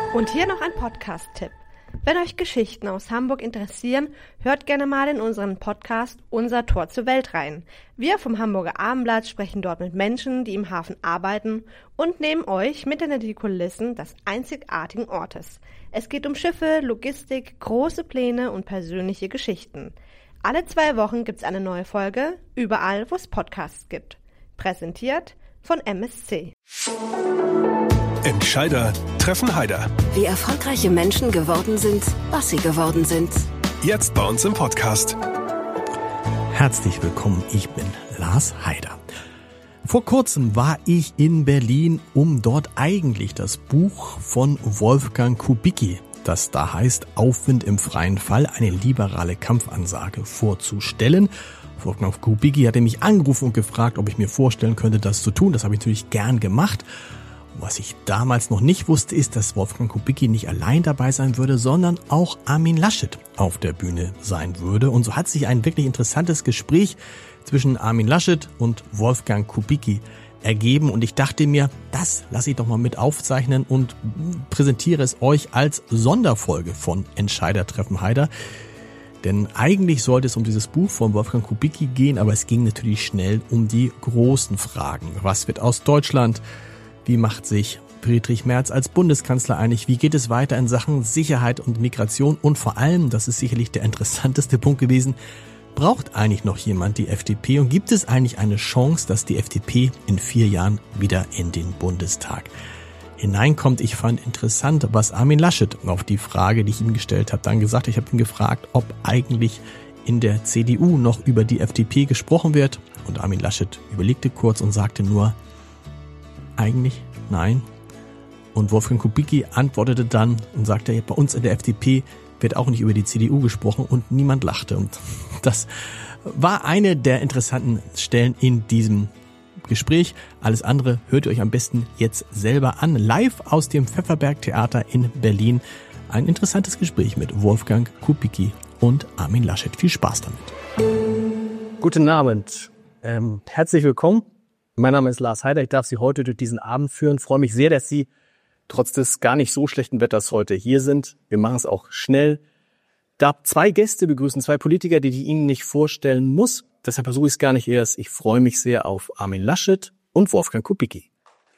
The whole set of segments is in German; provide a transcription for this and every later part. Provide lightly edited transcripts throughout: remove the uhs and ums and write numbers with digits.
Und hier noch ein Podcast-Tipp. Wenn euch Geschichten aus Hamburg interessieren, hört gerne mal in unseren Podcast Unser Tor zur Welt rein. Wir vom Hamburger Abendblatt sprechen dort mit Menschen, die im Hafen arbeiten und nehmen euch mit hinter die Kulissen des einzigartigen Ortes. Es geht um Schiffe, Logistik, große Pläne und persönliche Geschichten. Alle 2 Wochen gibt's eine neue Folge, überall wo es Podcasts gibt. Präsentiert von MSC. Entscheider treffen Heider. Wie erfolgreiche Menschen geworden sind, was sie geworden sind. Jetzt bei uns im Podcast. Herzlich willkommen, ich bin Lars Heider. Vor kurzem war ich in Berlin, um dort eigentlich das Buch von Wolfgang Kubicki, das da heißt Aufwind im freien Fall, eine liberale Kampfansage, vorzustellen. Wolfgang Kubicki hatte mich angerufen und gefragt, ob ich mir vorstellen könnte, das zu tun. Das habe ich natürlich gern gemacht. Was ich damals noch nicht wusste, ist, dass Wolfgang Kubicki nicht allein dabei sein würde, sondern auch Armin Laschet auf der Bühne sein würde. Und so hat sich ein wirklich interessantes Gespräch zwischen Armin Laschet und Wolfgang Kubicki ergeben. Und ich dachte mir, das lasse ich doch mal mit aufzeichnen und präsentiere es euch als Sonderfolge von Entscheider treffen Heider. Denn eigentlich sollte es um dieses Buch von Wolfgang Kubicki gehen, aber es ging natürlich schnell um die großen Fragen. Was wird aus Deutschland? Wie macht sich Friedrich Merz als Bundeskanzler einig? Wie geht es weiter in Sachen Sicherheit und Migration? Und vor allem, das ist sicherlich der interessanteste Punkt gewesen, braucht eigentlich noch jemand die FDP? Und gibt es eigentlich eine Chance, dass die FDP in 4 Jahren wieder in den Bundestag hineinkommt? Ich fand interessant, was Armin Laschet auf die Frage, die ich ihm gestellt habe, dann gesagt hat. Ich habe ihn gefragt, ob eigentlich in der CDU noch über die FDP gesprochen wird. Und Armin Laschet überlegte kurz und sagte nur, eigentlich nein. Und Wolfgang Kubicki antwortete dann und sagte, bei uns in der FDP wird auch nicht über die CDU gesprochen, und niemand lachte. Und das war eine der interessanten Stellen in diesem Gespräch. Alles andere hört ihr euch am besten jetzt selber an. Live aus dem Pfefferberg Theater in Berlin. Ein interessantes Gespräch mit Wolfgang Kubicki und Armin Laschet. Viel Spaß damit. Guten Abend. Herzlich willkommen. Mein Name ist Lars Heider. Ich darf Sie heute durch diesen Abend führen. Ich freue mich sehr, dass Sie trotz des gar nicht so schlechten Wetters heute hier sind. Wir machen es auch schnell. Ich darf 2 Gäste begrüßen, 2 Politiker, die ich Ihnen nicht vorstellen muss. Deshalb versuche ich es gar nicht erst. Ich freue mich sehr auf Armin Laschet und Wolfgang Kubicki.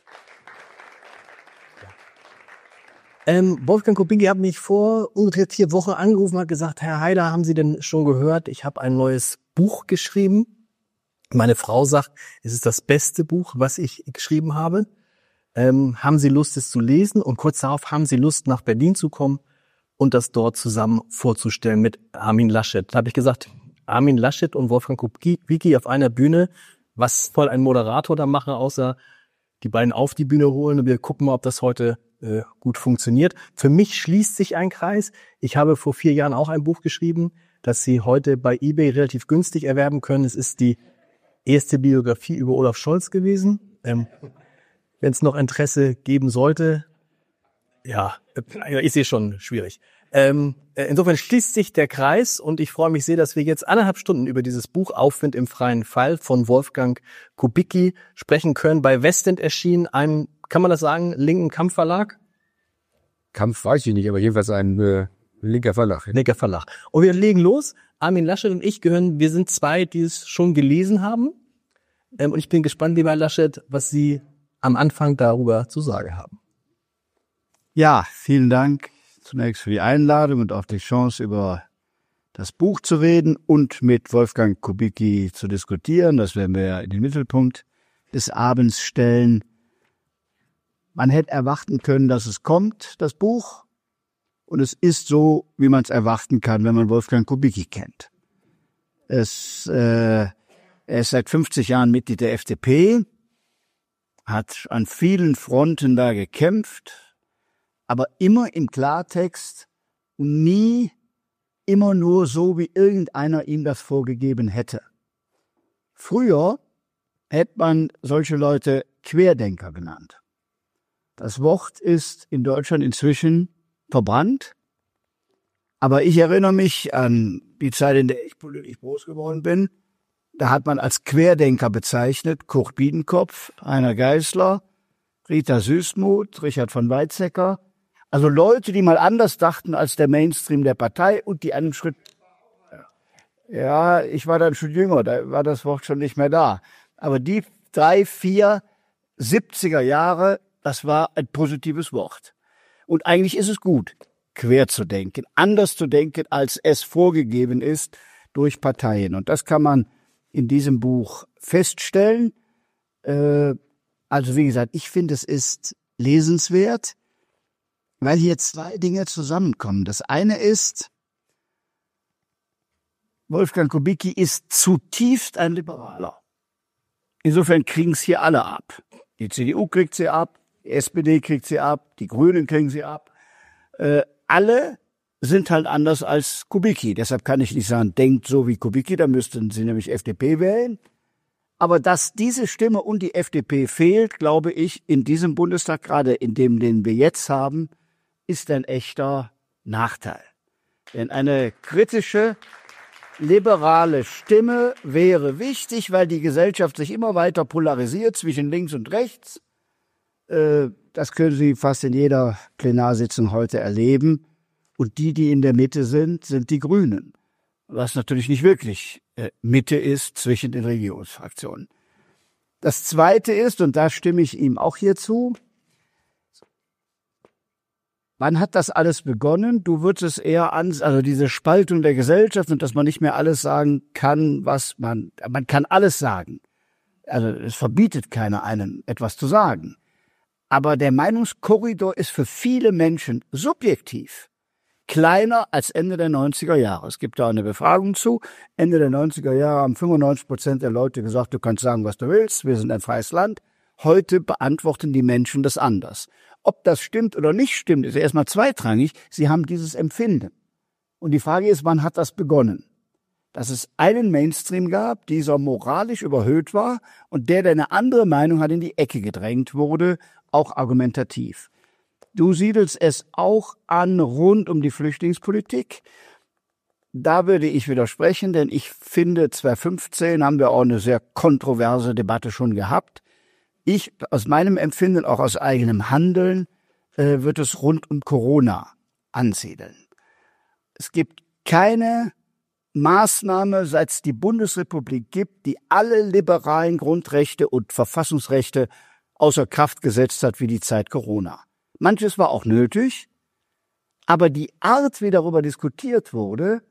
Wolfgang Kubicki hat mich vor ungefähr 4 Wochen angerufen und hat gesagt, Herr Heider, haben Sie denn schon gehört? Ich habe ein neues Buch geschrieben. Meine Frau sagt, es ist das beste Buch, was ich geschrieben habe. Haben Sie Lust, es zu lesen? Und kurz darauf haben Sie Lust, nach Berlin zu kommen und das dort zusammen vorzustellen mit Armin Laschet. Da habe ich gesagt, Armin Laschet und Wolfgang Kubicki auf einer Bühne. Was soll ein Moderator da machen, außer die beiden auf die Bühne holen? Und wir gucken mal, ob das heute gut funktioniert. Für mich schließt sich ein Kreis. Ich habe vor 4 Jahren auch ein Buch geschrieben, das Sie heute bei eBay relativ günstig erwerben können. Es ist die erste Biografie über Olaf Scholz gewesen. Wenn es noch Interesse geben sollte, ja, ich sehe schon schwierig. Insofern schließt sich der Kreis und ich freue mich sehr, dass wir jetzt 1,5 Stunden über dieses Buch Aufwind im freien Fall von Wolfgang Kubicki sprechen können. Bei Westend erschienen, einem, kann man das sagen, linken Kampfverlag? Kampf weiß ich nicht, aber jedenfalls ein linker Verlag. Linker Verlag. Und wir legen los. Armin Laschet und ich wir sind 2, die es schon gelesen haben. Und ich bin gespannt, lieber Laschet, was Sie am Anfang darüber zu sagen haben. Ja, vielen Dank zunächst für die Einladung und auch die Chance, über das Buch zu reden und mit Wolfgang Kubicki zu diskutieren. Das werden wir in den Mittelpunkt des Abends stellen. Man hätte erwarten können, dass es kommt, das Buch. Und es ist so, wie man es erwarten kann, wenn man Wolfgang Kubicki kennt. Er ist seit 50 Jahren Mitglied der FDP, hat an vielen Fronten da gekämpft, aber immer im Klartext und nie immer nur so, wie irgendeiner ihm das vorgegeben hätte. Früher hätte man solche Leute Querdenker genannt. Das Wort ist in Deutschland inzwischen verbrannt. Aber ich erinnere mich an die Zeit, in der ich politisch groß geworden bin. Da hat man als Querdenker bezeichnet Kurt Biedenkopf, Heiner Geißler, Rita Süssmuth, Richard von Weizsäcker Also Leute, die mal anders dachten als der Mainstream der Partei und die einen Schritt, ja, ich war dann schon jünger, da war das Wort schon nicht mehr da. Aber die 3, 4, 70er Jahre, das war ein positives Wort. Und eigentlich ist es gut, quer zu denken, anders zu denken, als es vorgegeben ist durch Parteien. Und das kann man in diesem Buch feststellen. Also wie gesagt, ich finde, es ist lesenswert, weil hier 2 Dinge zusammenkommen. Das eine ist, Wolfgang Kubicki ist zutiefst ein Liberaler. Insofern kriegen es hier alle ab. Die CDU kriegt sie ab, die SPD kriegt sie ab, die Grünen kriegen sie ab. Alle sind halt anders als Kubicki. Deshalb kann ich nicht sagen, denkt so wie Kubicki, dann müssten sie nämlich FDP wählen. Aber dass diese Stimme und die FDP fehlt, glaube ich, in diesem Bundestag, gerade in dem, den wir jetzt haben, ist ein echter Nachteil. Denn eine kritische, liberale Stimme wäre wichtig, weil die Gesellschaft sich immer weiter polarisiert zwischen links und rechts. Das können Sie fast in jeder Plenarsitzung heute erleben. Und die in der Mitte sind die Grünen. Was natürlich nicht wirklich Mitte ist zwischen den Regierungsfraktionen. Das Zweite ist, und da stimme ich ihm auch hier zu, wann hat das alles begonnen? Du würdest es eher also diese Spaltung der Gesellschaft und dass man nicht mehr alles sagen kann, was man kann alles sagen. Also es verbietet keiner einen, etwas zu sagen. Aber der Meinungskorridor ist für viele Menschen subjektiv kleiner als Ende der 90er Jahre. Es gibt da eine Befragung zu. Ende der 90er Jahre haben 95% der Leute gesagt, du kannst sagen, was du willst, wir sind ein freies Land. Heute beantworten die Menschen das anders. Ob das stimmt oder nicht stimmt, ist erstmal zweitrangig. Sie haben dieses Empfinden. Und die Frage ist, wann hat das begonnen? Dass es einen Mainstream gab, dieser moralisch überhöht war und der eine andere Meinung hat, in die Ecke gedrängt wurde, auch argumentativ. Du siedelst es auch an rund um die Flüchtlingspolitik. Da würde ich widersprechen, denn ich finde, 2015 haben wir auch eine sehr kontroverse Debatte schon gehabt. Ich, aus meinem Empfinden, auch aus eigenem Handeln, wird es rund um Corona ansiedeln. Es gibt keine Maßnahme, seit es die Bundesrepublik gibt, die alle liberalen Grundrechte und Verfassungsrechte außer Kraft gesetzt hat wie die Zeit Corona. Manches war auch nötig, aber die Art, wie darüber diskutiert wurde,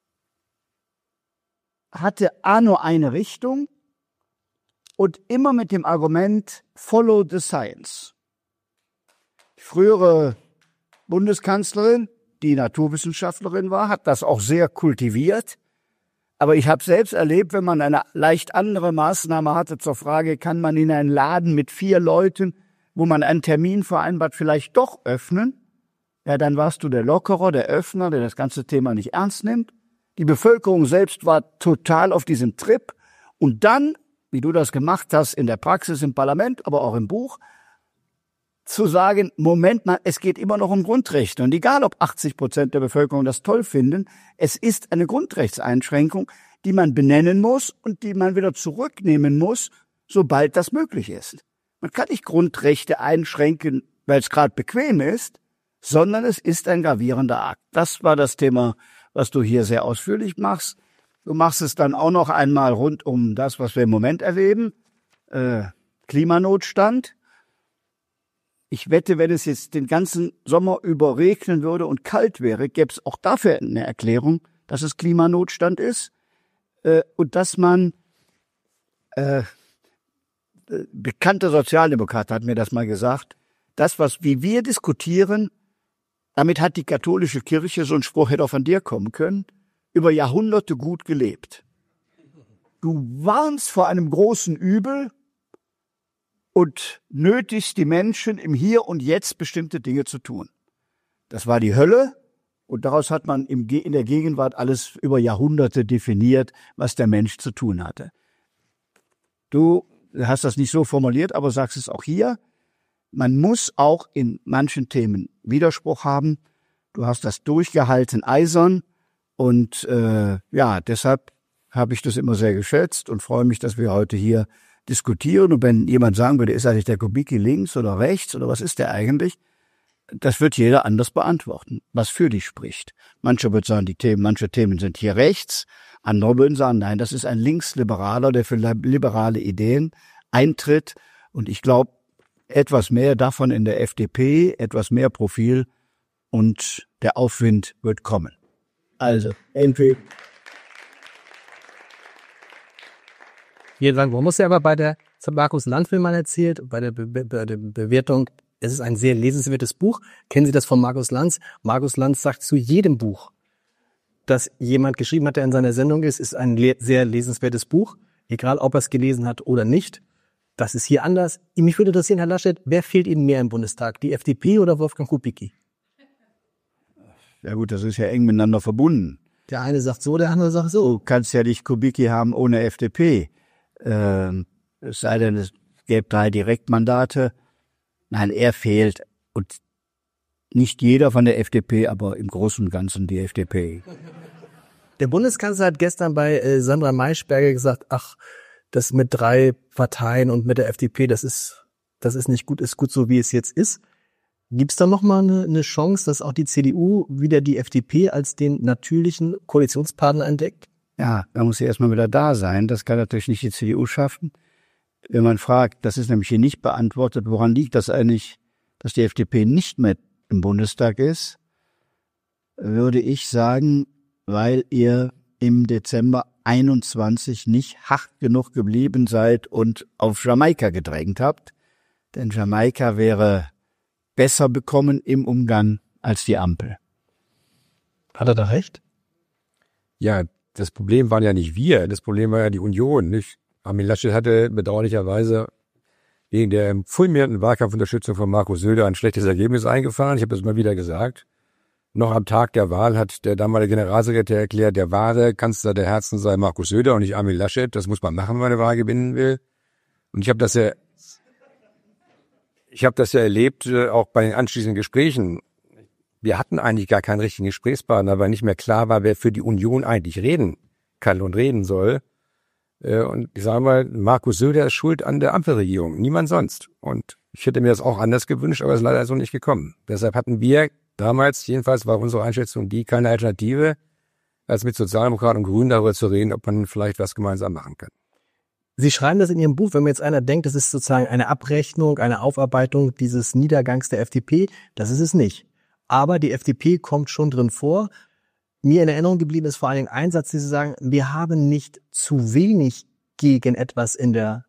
hatte nur eine Richtung und immer mit dem Argument Follow the Science. Die frühere Bundeskanzlerin, die Naturwissenschaftlerin war, hat das auch sehr kultiviert. Aber ich habe selbst erlebt, wenn man eine leicht andere Maßnahme hatte zur Frage, kann man in einen Laden mit 4 Leuten, wo man einen Termin vereinbart, vielleicht doch öffnen, ja, dann warst du der Lockerer, der Öffner, der das ganze Thema nicht ernst nimmt. Die Bevölkerung selbst war total auf diesem Trip. Und dann, wie du das gemacht hast in der Praxis, im Parlament, aber auch im Buch, zu sagen, Moment mal, es geht immer noch um Grundrechte. Und egal, ob 80% der Bevölkerung das toll finden, es ist eine Grundrechtseinschränkung, die man benennen muss und die man wieder zurücknehmen muss, sobald das möglich ist. Man kann nicht Grundrechte einschränken, weil es gerade bequem ist, sondern es ist ein gravierender Akt. Das war das Thema, was du hier sehr ausführlich machst. Du machst es dann auch noch einmal rund um das, was wir im Moment erleben, Klimanotstand. Ich wette, wenn es jetzt den ganzen Sommer über regnen würde und kalt wäre, gäbe es auch dafür eine Erklärung, dass es Klimanotstand ist und dass man bekannter Sozialdemokrat hat mir das mal gesagt, das, wie wir diskutieren, damit hat die katholische Kirche, so ein Spruch hätte auch von dir kommen können, über Jahrhunderte gut gelebt. Du warnst vor einem großen Übel und nötigst die Menschen im Hier und Jetzt bestimmte Dinge zu tun. Das war die Hölle und daraus hat man in der Gegenwart alles über Jahrhunderte definiert, was der Mensch zu tun hatte. Du hast das nicht so formuliert, aber sagst es auch hier. Man muss auch in manchen Themen Widerspruch haben. Du hast das durchgehalten, eisern. Und deshalb habe ich das immer sehr geschätzt und freue mich, dass wir heute hier diskutieren. Und wenn jemand sagen würde, ist eigentlich der Kubicki links oder rechts oder was ist der eigentlich? das wird jeder anders beantworten, was für dich spricht. Manche würden sagen, manche Themen sind hier rechts. Andere würden sagen, nein, das ist ein Linksliberaler, der für liberale Ideen eintritt. Und ich glaube, etwas mehr davon in der FDP, etwas mehr Profil und der Aufwind wird kommen. Also, entweder. Vielen Dank. Man muss ja aber das hat Markus Lanz mir mal erzählt, bei der Bewertung, es ist ein sehr lesenswertes Buch. Kennen Sie das von Markus Lanz? Markus Lanz sagt zu jedem Buch, das jemand geschrieben hat, der in seiner Sendung ist ein sehr lesenswertes Buch, egal ob er es gelesen hat oder nicht. Das ist hier anders. Mich würde interessieren, Herr Laschet, wer fehlt Ihnen mehr im Bundestag, die FDP oder Wolfgang Kubicki? Ja gut, das ist ja eng miteinander verbunden. Der eine sagt so, der andere sagt so. Du kannst ja nicht Kubicki haben ohne FDP. Es sei denn, es gäbe 3 Direktmandate. Nein, er fehlt. Und nicht jeder von der FDP, aber im Großen und Ganzen die FDP. Der Bundeskanzler hat gestern bei Sandra Maischberger gesagt, ach, das mit 3 Parteien und mit der FDP, das ist nicht gut, ist gut so, wie es jetzt ist. Gibt's da noch mal eine Chance, dass auch die CDU wieder die FDP als den natürlichen Koalitionspartner entdeckt? Ja, da muss sie erstmal wieder da sein. Das kann natürlich nicht die CDU schaffen. Wenn man fragt, das ist nämlich hier nicht beantwortet, woran liegt das eigentlich, dass die FDP nicht mehr im Bundestag ist, würde ich sagen, weil ihr im Dezember 21 nicht hart genug geblieben seid und auf Jamaika gedrängt habt. Denn Jamaika wäre besser bekommen im Umgang als die Ampel. Hat er da recht? Ja, das Problem waren ja nicht wir, das Problem war ja die Union, nicht? Armin Laschet hatte bedauerlicherweise wegen der fulminanten Wahlkampfunterstützung von Markus Söder ein schlechtes Ergebnis eingefahren. Ich habe das mal wieder gesagt. Noch am Tag der Wahl hat der damalige Generalsekretär erklärt, der wahre Kanzler der Herzen sei Markus Söder und nicht Armin Laschet. Das muss man machen, wenn man eine Wahl gewinnen will. Und ich habe das ja erlebt, auch bei den anschließenden Gesprächen. Wir hatten eigentlich gar keinen richtigen Gesprächspartner, weil nicht mehr klar war, wer für die Union eigentlich reden kann und reden soll. Und ich sage mal, Markus Söder ist schuld an der Ampelregierung, niemand sonst. Und ich hätte mir das auch anders gewünscht, aber es ist leider so nicht gekommen. Deshalb hatten wir damals, jedenfalls war unsere Einschätzung die, keine Alternative, als mit Sozialdemokraten und Grünen darüber zu reden, ob man vielleicht was gemeinsam machen kann. Sie schreiben das in Ihrem Buch, wenn mir jetzt einer denkt, das ist sozusagen eine Abrechnung, eine Aufarbeitung dieses Niedergangs der FDP, das ist es nicht. Aber die FDP kommt schon drin vor. Mir in Erinnerung geblieben ist vor allen Dingen ein Satz, den Sie sagen, wir haben nicht zu wenig gegen etwas wir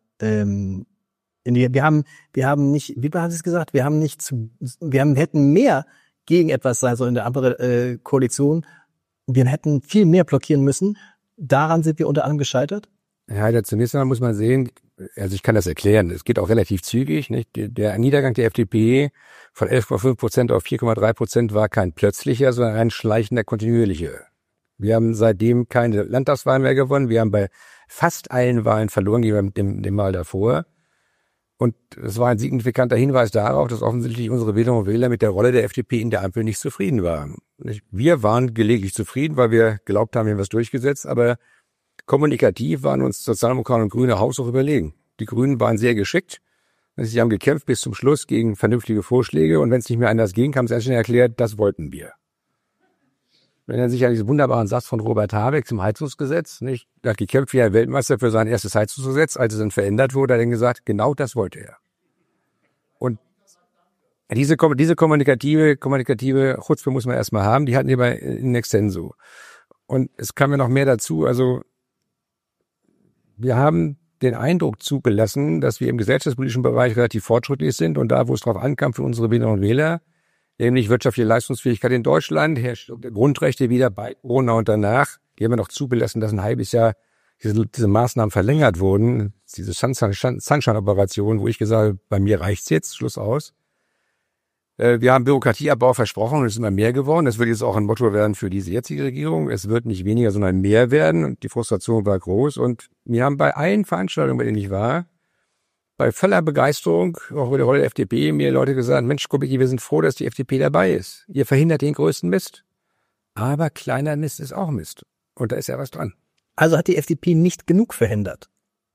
haben nicht, wie haben Sie es gesagt, wir hätten mehr gegen etwas sein sollen in der anderen Koalition. Wir hätten viel mehr blockieren müssen. Daran sind wir unter anderem gescheitert. Herr Haider, zunächst einmal muss man sehen, also ich kann das erklären, es geht auch relativ zügig, nicht? Der Niedergang der FDP von 11,5% auf 4,3% war kein plötzlicher, sondern ein schleichender, kontinuierlicher. Wir haben seitdem keine Landtagswahlen mehr gewonnen, wir haben bei fast allen Wahlen verloren, gegenüber dem Mal davor. Und es war ein signifikanter Hinweis darauf, dass offensichtlich unsere Wählerinnen und Wähler mit der Rolle der FDP in der Ampel nicht zufrieden waren. Wir waren gelegentlich zufrieden, weil wir glaubt haben, wir haben was durchgesetzt, aber kommunikativ waren uns Sozialdemokraten und Grüne haushoch überlegen. Die Grünen waren sehr geschickt. Sie haben gekämpft bis zum Schluss gegen vernünftige Vorschläge und wenn es nicht mehr anders ging, haben sie schnell erklärt, das wollten wir. Wenn er sich an diesen wunderbaren Satz von Robert Habeck zum Heizungsgesetz, nicht, er hat gekämpft wie ein Weltmeister für sein erstes Heizungsgesetz, als es dann verändert wurde, hat er dann gesagt, genau das wollte er. Und diese kommunikative Chutzpe muss man erstmal haben, die hatten wir in extenso. Und es kam ja noch mehr dazu, also wir haben den Eindruck zugelassen, dass wir im gesellschaftspolitischen Bereich relativ fortschrittlich sind und da, wo es drauf ankam für unsere Wählerinnen und Wähler, nämlich wirtschaftliche Leistungsfähigkeit in Deutschland, Herstellung der Grundrechte wieder bei Corona und danach, die haben wir noch zugelassen, dass ein halbes Jahr diese Maßnahmen verlängert wurden, diese Sunshine-Operation, wo ich gesagt habe, bei mir reicht's jetzt, Schluss aus. Wir haben Bürokratieabbau versprochen und es ist immer mehr geworden. Das wird jetzt auch ein Motto werden für diese jetzige Regierung. Es wird nicht weniger, sondern mehr werden und die Frustration war groß. Und wir haben bei allen Veranstaltungen, bei denen ich war, bei voller Begeisterung, auch bei der Rolle der FDP, mir Leute gesagt, Mensch, Kubicki, wir sind froh, dass die FDP dabei ist. Ihr verhindert den größten Mist. Aber kleiner Mist ist auch Mist. Und da ist ja was dran. Also hat die FDP nicht genug verhindert?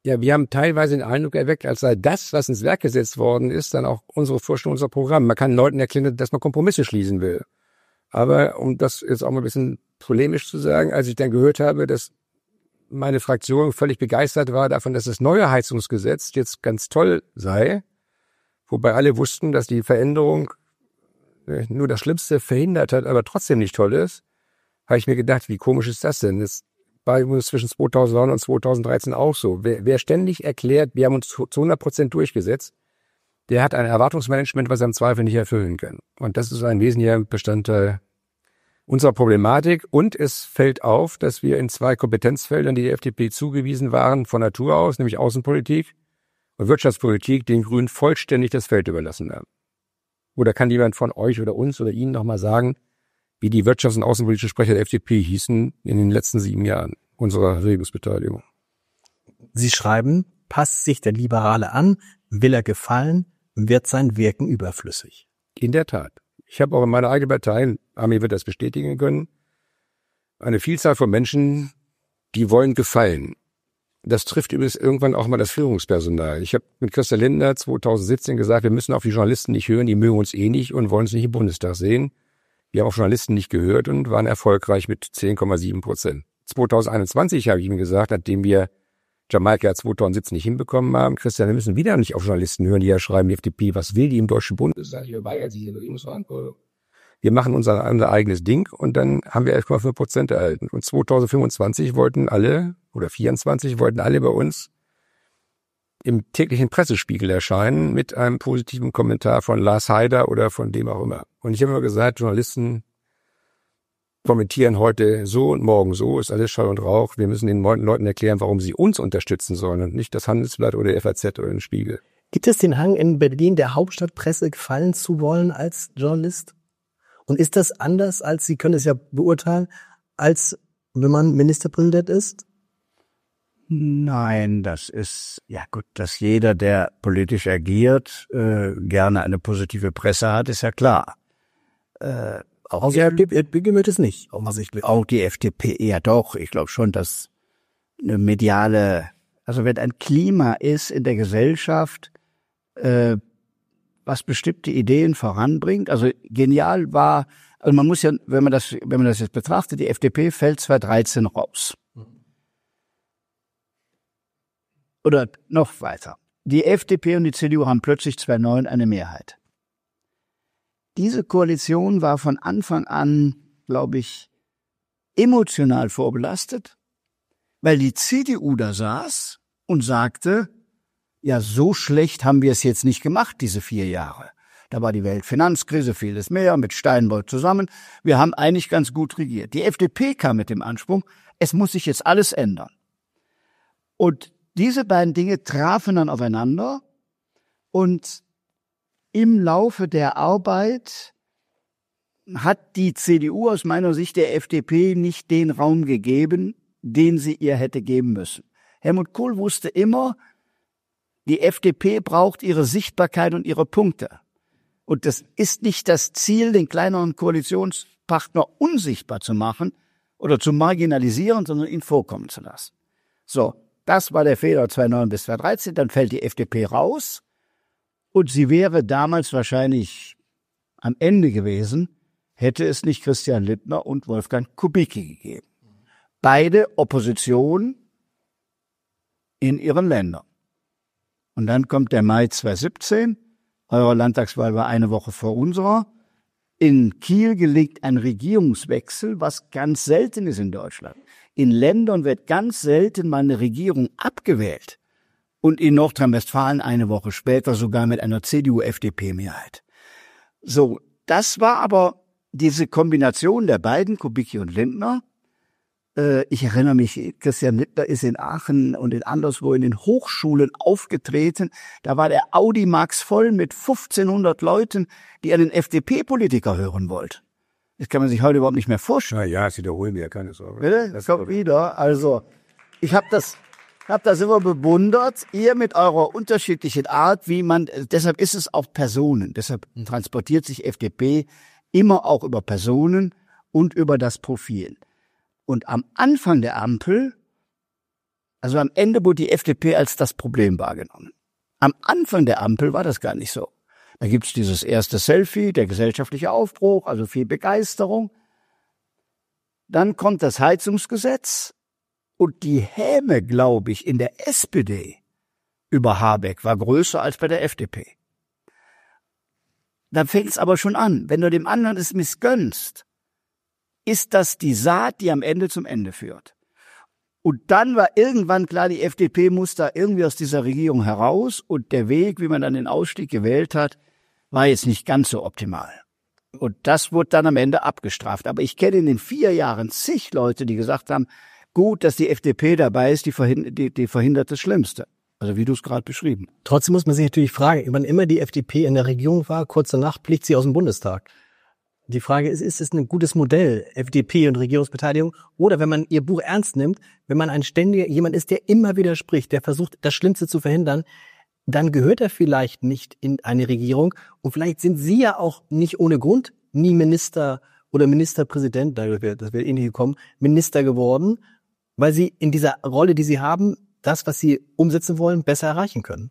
Ja, wir haben teilweise den Eindruck erweckt, als sei das, was ins Werk gesetzt worden ist, dann auch unsere Vorstellung, unser Programm. Man kann Leuten erklären, dass man Kompromisse schließen will. Aber um das jetzt auch mal ein bisschen polemisch zu sagen, als ich dann gehört habe, dass meine Fraktion völlig begeistert war davon, dass das neue Heizungsgesetz jetzt ganz toll sei, wobei alle wussten, dass die Veränderung nur das Schlimmste verhindert hat, aber trotzdem nicht toll ist, habe ich mir gedacht, wie komisch ist das denn? Das war übrigens zwischen 2009 und 2013 auch so. Wer ständig erklärt, wir haben uns zu 100% durchgesetzt, der hat ein Erwartungsmanagement, was er im Zweifel nicht erfüllen kann. Und das ist ein wesentlicher Bestandteil unserer Problematik. Und es fällt auf, dass wir in 2 Kompetenzfeldern, die der FDP zugewiesen waren, von Natur aus, nämlich Außenpolitik und Wirtschaftspolitik, den Grünen vollständig das Feld überlassen haben. Oder kann jemand von euch oder uns oder Ihnen nochmal sagen, wie die wirtschafts- und außenpolitischen Sprecher der FDP hießen in den letzten 7 Jahren unserer Regierungsbeteiligung? Sie schreiben, passt sich der Liberale an, will er gefallen, wird sein Wirken überflüssig. In der Tat. Ich habe auch in meiner eigenen Partei, Armin wird das bestätigen können, eine Vielzahl von Menschen, die wollen gefallen. Das trifft übrigens irgendwann auch mal das Führungspersonal. Ich habe mit Christian Lindner 2017 gesagt, wir müssen auf die Journalisten nicht hören, die mögen uns eh nicht und wollen uns nicht im Bundestag sehen. Wir haben auf Journalisten nicht gehört und waren erfolgreich mit 10,7%. 2021 habe ich ihm gesagt, nachdem wir Jamaika 2017 nicht hinbekommen haben, Christian, wir müssen wieder nicht auf Journalisten hören, die ja schreiben, die FDP, was will die im Deutschen Bundestag? Wir weigern sich hier Regierungsverantwortung. Wir machen unser eigenes Ding und dann haben wir 11,5% erhalten. Und 2025 wollten alle, oder 24 wollten alle bei uns im täglichen Pressespiegel erscheinen mit einem positiven Kommentar von Lars Haider oder von dem auch immer. Und ich habe immer gesagt, Journalisten kommentieren heute so und morgen so, ist alles Schall und Rauch. Wir müssen den Leuten erklären, warum sie uns unterstützen sollen und nicht das Handelsblatt oder die FAZ oder den Spiegel. Gibt es den Hang, in Berlin der Hauptstadtpresse gefallen zu wollen als Journalist? Und ist das anders, als, Sie können es ja beurteilen, als wenn man Ministerpräsident ist? Nein, das ist, ja gut, dass jeder, der politisch agiert, gerne eine positive Presse hat, ist ja klar. Auch die FDP möchte es nicht, offensichtlich. Auch die FDP, ja doch. Ich glaube schon, dass eine mediale, also wenn ein Klima ist in der Gesellschaft, was bestimmte Ideen voranbringt. Also genial war, also man muss ja, wenn man das jetzt betrachtet, die FDP fällt 2013 raus. Oder noch weiter. Die FDP und die CDU haben plötzlich 2009 eine Mehrheit. Diese Koalition war von Anfang an, glaube ich, emotional vorbelastet, weil die CDU da saß und sagte, ja, so schlecht haben wir es jetzt nicht gemacht, diese 4 Jahre. Da war die Weltfinanzkrise, vieles mehr, mit Steinbrück zusammen. Wir haben eigentlich ganz gut regiert. Die FDP kam mit dem Anspruch, es muss sich jetzt alles ändern. Und diese beiden Dinge trafen dann aufeinander und im Laufe der Arbeit hat die CDU aus meiner Sicht der FDP nicht den Raum gegeben, den sie ihr hätte geben müssen. Helmut Kohl wusste immer, die FDP braucht ihre Sichtbarkeit und ihre Punkte. Und das ist nicht das Ziel, den kleineren Koalitionspartner unsichtbar zu machen oder zu marginalisieren, sondern ihn vorkommen zu lassen. So, das war der Fehler 2009 bis 2013. Dann fällt die FDP raus und sie wäre damals wahrscheinlich am Ende gewesen, hätte es nicht Christian Lindner und Wolfgang Kubicki gegeben. Beide Opposition in ihren Ländern. Und dann kommt der Mai 2017. Eure Landtagswahl war eine Woche vor unserer. In Kiel gelingt ein Regierungswechsel, was ganz selten ist in Deutschland. In Ländern wird ganz selten mal eine Regierung abgewählt. Und in Nordrhein-Westfalen eine Woche später sogar mit einer CDU-FDP-Mehrheit. So, das war aber diese Kombination der beiden, Kubicki und Lindner. Ich erinnere mich, Christian Lindner ist in Aachen und in anderswo in den Hochschulen aufgetreten. Da war der Audimax voll mit 1500 Leuten, die einen FDP-Politiker hören wollten. Das kann man sich heute überhaupt nicht mehr vorstellen. Ja, es wiederholen wir, keine Sorge. Bitte? Das kommt wieder. Also, ich habe das immer bewundert, ihr mit eurer unterschiedlichen Art, deshalb ist es auch Personen. Deshalb transportiert sich FDP immer auch über Personen und über das Profil. Und am Anfang der Ampel Also am Ende wurde die FDP als das Problem wahrgenommen. Am Anfang der Ampel war das gar nicht so. Da gibt's dieses erste Selfie, der gesellschaftliche Aufbruch, also viel Begeisterung. Dann kommt das Heizungsgesetz und die Häme, glaube ich, in der SPD über Habeck war größer als bei der FDP. Dann fängt's aber schon an. Wenn du dem anderen es missgönnst, ist das die Saat, die am Ende zum Ende führt. Und dann war irgendwann klar, die FDP muss da irgendwie aus dieser Regierung heraus und der Weg, wie man dann den Ausstieg gewählt hat, war jetzt nicht ganz so optimal. Und das wurde dann am Ende abgestraft. Aber ich kenne in den 4 Jahren zig Leute, die gesagt haben, gut, dass die FDP dabei ist, die verhindert das Schlimmste. Also wie du es gerade beschrieben. Trotzdem muss man sich natürlich fragen, wann immer die FDP in der Regierung war, kurz danach fliegt sie aus dem Bundestag. Die Frage ist es ein gutes Modell, FDP und Regierungsbeteiligung? Oder wenn man ihr Buch ernst nimmt, wenn man jemand ist, der immer widerspricht, der versucht, das Schlimmste zu verhindern, dann gehört er vielleicht nicht in eine Regierung. Und vielleicht sind Sie ja auch nicht ohne Grund nie Minister oder Ministerpräsident, das wird ähnlich gekommen, Minister geworden, weil Sie in dieser Rolle, die Sie haben, das, was Sie umsetzen wollen, besser erreichen können.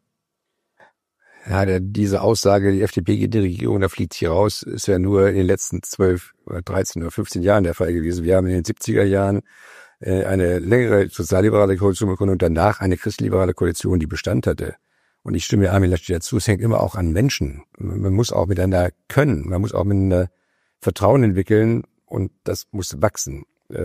Ja, diese Aussage, die FDP geht in die Regierung, da fliegt sie raus, ist ja nur in den letzten 12 oder 13 oder 15 Jahren der Fall gewesen. Wir haben in den 70er Jahren eine längere sozialliberale Koalition bekommen und danach eine christliberale Koalition, die Bestand hatte. Und ich stimme Armin Laschet dazu, es hängt immer auch an Menschen. Man muss auch miteinander können, man muss auch miteinander Vertrauen entwickeln und das muss wachsen.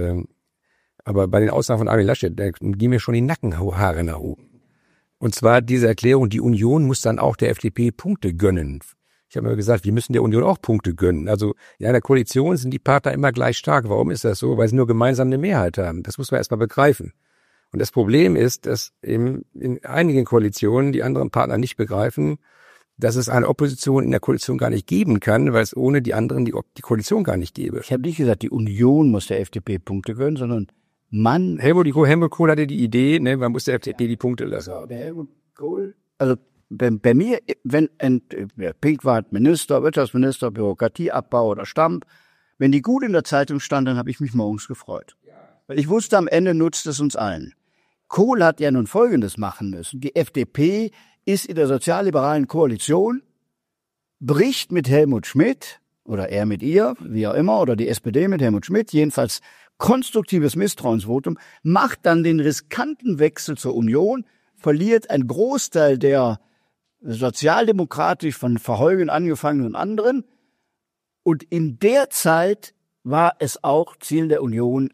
Aber bei den Aussagen von Armin Laschet, da gehen mir schon die Nackenhaare nach oben. Und zwar diese Erklärung, die Union muss dann auch der FDP Punkte gönnen. Ich habe immer gesagt, wir müssen der Union auch Punkte gönnen. Also in einer Koalition sind die Partner immer gleich stark. Warum ist das so? Weil sie nur gemeinsam eine Mehrheit haben. Das muss man erstmal begreifen. Und das Problem ist, dass in einigen Koalitionen die anderen Partner nicht begreifen, dass es eine Opposition in der Koalition gar nicht geben kann, weil es ohne die anderen die Koalition gar nicht gäbe. Ich habe nicht gesagt, die Union muss der FDP Punkte gönnen, sondern Helmut Kohl hatte die Idee, man muss der FDP die Punkte lassen. Der Helmut Kohl, also bei mir, wenn Pinkwart Minister, Wirtschaftsminister, Bürokratieabbau oder Stamp, wenn die gut in der Zeitung stand, dann habe ich mich morgens gefreut. Weil ich wusste, am Ende nutzt es uns allen. Kohl hat ja nun Folgendes machen müssen. Die FDP ist in der sozialliberalen Koalition, bricht mit Helmut Schmidt, oder er mit ihr, wie auch immer, oder die SPD mit Helmut Schmidt, jedenfalls konstruktives Misstrauensvotum, macht dann den riskanten Wechsel zur Union, verliert einen Großteil der sozialdemokratisch von Verheugen angefangenen anderen. Und in der Zeit war es auch Ziel der Union,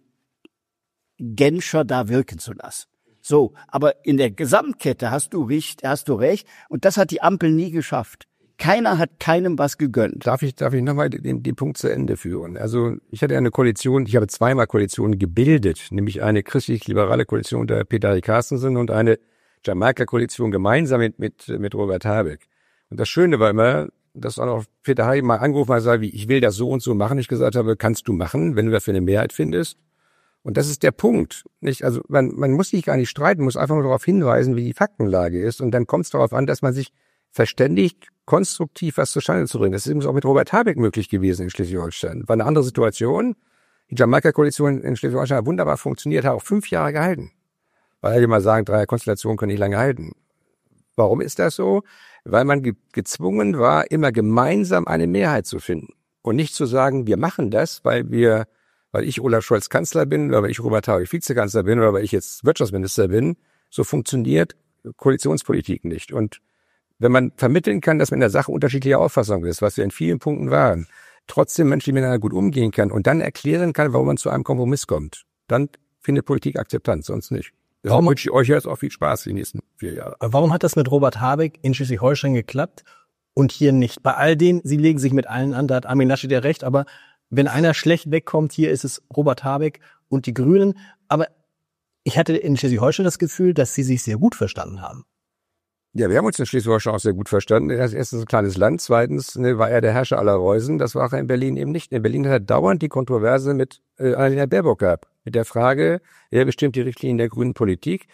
Genscher da wirken zu lassen. So, aber in der Gesamtkette hast du recht, und das hat die Ampel nie geschafft. Keiner hat keinem was gegönnt. Darf ich nochmal den Punkt zu Ende führen? Also ich hatte eine Koalition, ich habe zweimal Koalitionen gebildet, nämlich eine christlich-liberale Koalition unter Peter Carstensen und eine Jamaika-Koalition gemeinsam mit Robert Habeck. Und das Schöne war immer, dass auch noch Peter Habeck mal angerufen hat, gesagt, ich will das so und so machen. Ich gesagt habe, kannst du machen, wenn du dafür eine Mehrheit findest. Und das ist der Punkt, nicht? Also man muss sich gar nicht streiten, muss einfach nur darauf hinweisen, wie die Faktenlage ist. Und dann kommt es darauf an, dass man sich verständigt, konstruktiv was zustande zu bringen. Das ist übrigens auch mit Robert Habeck möglich gewesen in Schleswig-Holstein. War eine andere Situation. Die Jamaika-Koalition in Schleswig-Holstein hat wunderbar funktioniert, hat auch 5 Jahre gehalten. Weil alle immer sagen, 3 Konstellationen können nicht lange halten. Warum ist das so? Weil man gezwungen war, immer gemeinsam eine Mehrheit zu finden. Und nicht zu sagen, wir machen das, weil ich Olaf Scholz Kanzler bin, oder weil ich Robert Habeck Vizekanzler bin, oder weil ich jetzt Wirtschaftsminister bin. So funktioniert Koalitionspolitik nicht. Und wenn man vermitteln kann, dass man in der Sache unterschiedlicher Auffassung ist, was wir in vielen Punkten waren, trotzdem menschlich miteinander gut umgehen kann und dann erklären kann, warum man zu einem Kompromiss kommt, dann findet Politik Akzeptanz, sonst nicht. Warum wünsche ich euch jetzt auch viel Spaß die nächsten 4 Jahre. Warum hat das mit Robert Habeck in Schleswig-Holstein geklappt und hier nicht? Bei all denen, Sie legen sich mit allen an, da hat Armin Laschet ja recht, aber wenn einer schlecht wegkommt, hier ist es Robert Habeck und die Grünen. Aber ich hatte in Schleswig-Holstein das Gefühl, dass Sie sich sehr gut verstanden haben. Ja, wir haben uns in Schleswig-Holstein auch sehr gut verstanden. Er ist erstens ein kleines Land, zweitens war er der Herrscher aller Reusen. Das war er in Berlin eben nicht. In Berlin hat er dauernd die Kontroverse mit Annalena Baerbock gehabt. Mit der Frage, wer bestimmt die Richtlinien der grünen Politik.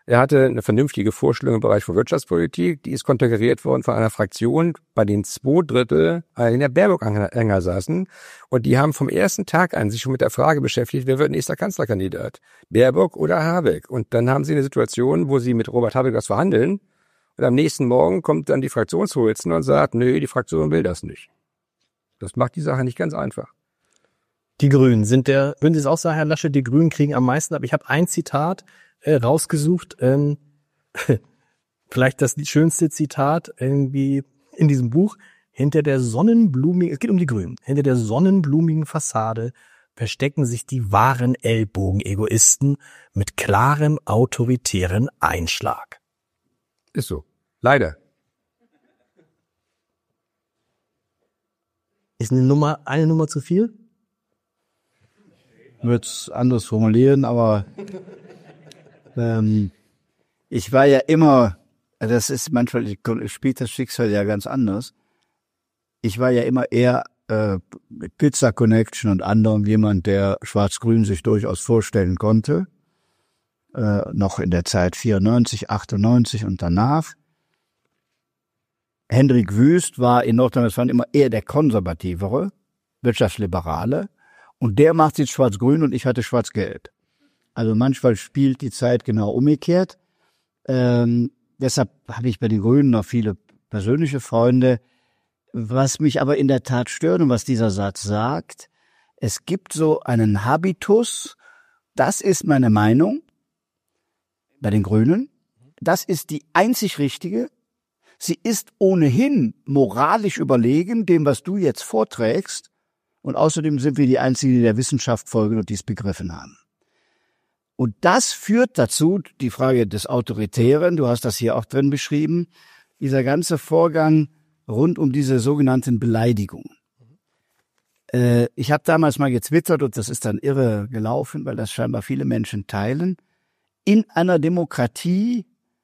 Er hatte eine vernünftige Vorstellung im Bereich von Wirtschaftspolitik, die ist konterkariert worden von einer Fraktion, bei denen 2/3 in der Baerbock-Anhänger saßen. Und die haben vom ersten Tag an sich schon mit der Frage beschäftigt, wer wird nächster Kanzlerkandidat? Baerbock oder Habeck? Und dann haben sie eine Situation, wo sie mit Robert Habeck was verhandeln. Und am nächsten Morgen kommt dann die Fraktionsvorsitzende und sagt, nö, die Fraktion will das nicht. Das macht die Sache nicht ganz einfach. Die Grünen würden Sie es auch sagen, Herr Laschet, die Grünen kriegen am meisten, aber ich habe ein Zitat rausgesucht, vielleicht das schönste Zitat irgendwie in diesem Buch: es geht um die Grünen, hinter der sonnenblumigen Fassade verstecken sich die wahren Ellbogen-Egoisten mit klarem autoritären Einschlag. Ist so. Leider. Ist eine Nummer zu viel? Ich würde es anders formulieren, aber ich war ja immer, das ist manchmal, spielt das Schicksal ja ganz anders. Ich war ja immer eher mit Pizza Connection und anderem jemand, der Schwarz-Grün sich durchaus vorstellen konnte. Noch in der Zeit 94, 98 und danach. Hendrik Wüst war in Nordrhein-Westfalen immer eher der konservativere, wirtschaftsliberale. Und der macht jetzt Schwarz-Grün und ich hatte Schwarz-Gelb. Also manchmal spielt die Zeit genau umgekehrt. Deshalb habe ich bei den Grünen noch viele persönliche Freunde. Was mich aber in der Tat stört und was dieser Satz sagt, es gibt so einen Habitus, das ist meine Meinung bei den Grünen, das ist die einzig richtige, sie ist ohnehin moralisch überlegen dem, was du jetzt vorträgst, und außerdem sind wir die Einzigen, die der Wissenschaft folgen und dies begriffen haben. Und das führt dazu, die Frage des Autoritären, du hast das hier auch drin beschrieben, dieser ganze Vorgang rund um diese sogenannten Beleidigungen. Ich habe damals mal getwittert, und das ist dann irre gelaufen, weil das scheinbar viele Menschen teilen. In einer Demokratie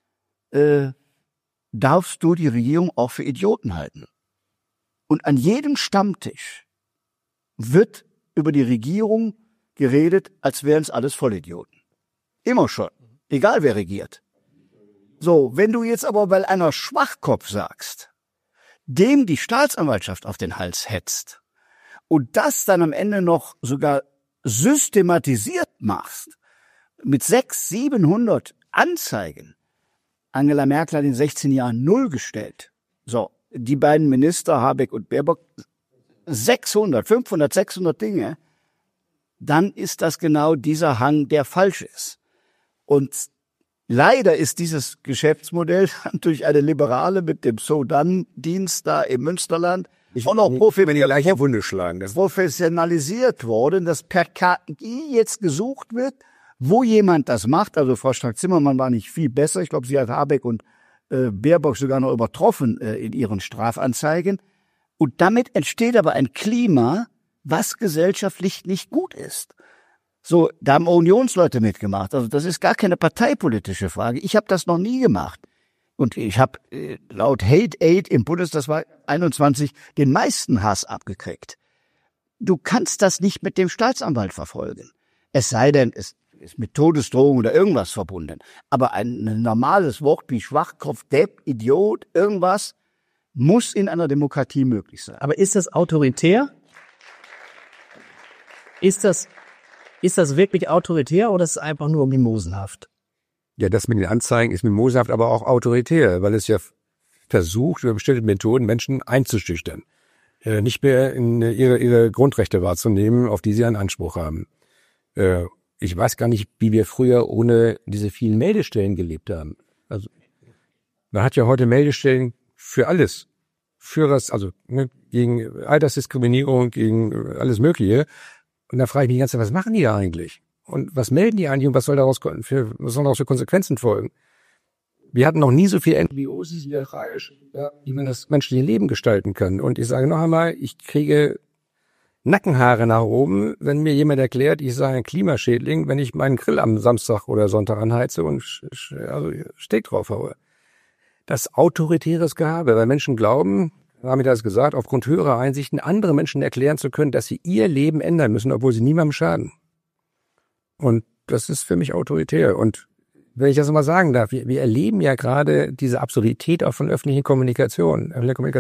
darfst du die Regierung auch für Idioten halten. Und an jedem Stammtisch wird über die Regierung geredet, als wären es alles Vollidioten. Immer schon. Egal wer regiert. So, wenn du jetzt aber bei einer Schwachkopf sagst, dem die Staatsanwaltschaft auf den Hals hetzt und das dann am Ende noch sogar systematisiert machst, mit 600, 700 Anzeigen. Angela Merkel hat in 16 Jahren 0 gestellt. So, die beiden Minister, Habeck und Baerbock, 600, 500, 600 Dinge. Dann ist das genau dieser Hang, der falsch ist. Und leider ist dieses Geschäftsmodell durch eine Liberale mit dem So-Dann-Dienst da im Münsterland auch noch professionalisiert worden, dass per KI jetzt gesucht wird, wo jemand das macht. Also Frau Strack-Zimmermann war nicht viel besser. Ich glaube, sie hat Habeck und Baerbock sogar noch übertroffen in ihren Strafanzeigen. Und damit entsteht aber ein Klima, was gesellschaftlich nicht gut ist. So, da haben Unionsleute mitgemacht. Also das ist gar keine parteipolitische Frage. Ich habe das noch nie gemacht. Und ich habe laut Hate Aid im Bundestag 21 den meisten Hass abgekriegt. Du kannst das nicht mit dem Staatsanwalt verfolgen. Es sei denn, es ist mit Todesdrohung oder irgendwas verbunden. Aber ein normales Wort wie Schwachkopf, Depp, Idiot, irgendwas muss in einer Demokratie möglich sein. Aber ist das autoritär? Ist das wirklich autoritär oder ist es einfach nur mimosenhaft? Ja, das mit den Anzeigen ist mimosenhaft, aber auch autoritär, weil es ja versucht, über bestimmte Methoden Menschen einzuschüchtern. Nicht mehr ihre Grundrechte wahrzunehmen, auf die sie einen Anspruch haben. Ich weiß gar nicht, wie wir früher ohne diese vielen Meldestellen gelebt haben. Also man hat ja heute Meldestellen für alles. Gegen Altersdiskriminierung, gegen alles Mögliche. Und da frage ich mich die ganze Zeit, was machen die da eigentlich? Und was melden die eigentlich und was sollen daraus für Konsequenzen folgen? Wir hatten noch nie so viel Endometriosis wie man das menschliche Leben gestalten kann. Und ich sage noch einmal, ich kriege Nackenhaare nach oben, wenn mir jemand erklärt, ich sei ein Klimaschädling, wenn ich meinen Grill am Samstag oder Sonntag anheize und Steak drauf haue. Das autoritäres Gehabe, weil Menschen glauben, haben wir das gesagt, aufgrund höherer Einsichten andere Menschen erklären zu können, dass sie ihr Leben ändern müssen, obwohl sie niemandem schaden. Und das ist für mich autoritär. Und wenn ich das mal sagen darf, wir erleben ja gerade diese Absurdität auch von öffentlicher Kommunikation.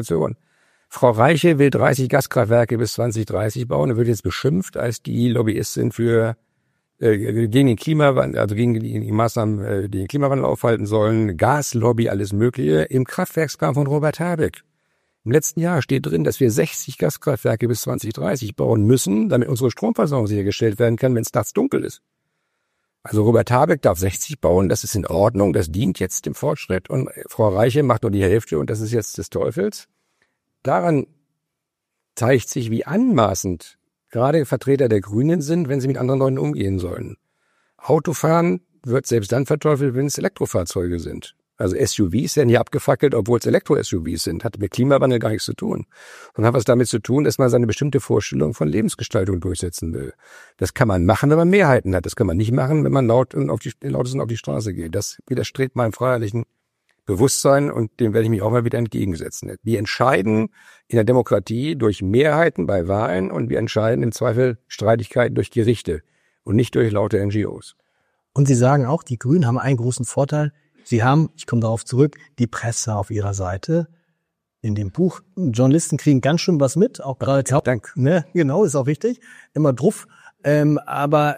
Frau Reiche will 30 Gaskraftwerke bis 2030 bauen und wird jetzt beschimpft als die Lobbyistin für gegen den Klimawandel, also gegen die Maßnahmen, die den Klimawandel aufhalten sollen, Gaslobby, alles Mögliche, im Kraftwerksplan von Robert Habeck. Im letzten Jahr steht drin, dass wir 60 Gaskraftwerke bis 2030 bauen müssen, damit unsere Stromversorgung sichergestellt werden kann, wenn es nachts dunkel ist. Also Robert Habeck darf 60 bauen, das ist in Ordnung, das dient jetzt dem Fortschritt. Und Frau Reiche macht nur die Hälfte und das ist jetzt des Teufels. Daran zeigt sich, wie anmaßend gerade Vertreter der Grünen sind, wenn sie mit anderen Leuten umgehen sollen. Autofahren wird selbst dann verteufelt, wenn es Elektrofahrzeuge sind. Also SUVs werden hier abgefackelt, obwohl es Elektro-SUVs sind. Hat mit Klimawandel gar nichts zu tun. Und hat was damit zu tun, dass man seine bestimmte Vorstellung von Lebensgestaltung durchsetzen will. Das kann man machen, wenn man Mehrheiten hat. Das kann man nicht machen, wenn man laut auf die Straße geht. Das widerstrebt meinem freiheitlichen Bewusstsein und dem werde ich mich auch mal wieder entgegensetzen. Wir entscheiden in der Demokratie durch Mehrheiten bei Wahlen und wir entscheiden im Zweifel Streitigkeiten durch Gerichte und nicht durch laute NGOs. Und Sie sagen auch, die Grünen haben einen großen Vorteil. Sie haben, ich komme darauf zurück, die Presse auf ihrer Seite. In dem Buch, Journalisten kriegen ganz schön was mit, auch gerade die Dank. Ne, genau, ist auch wichtig. Immer drauf. Aber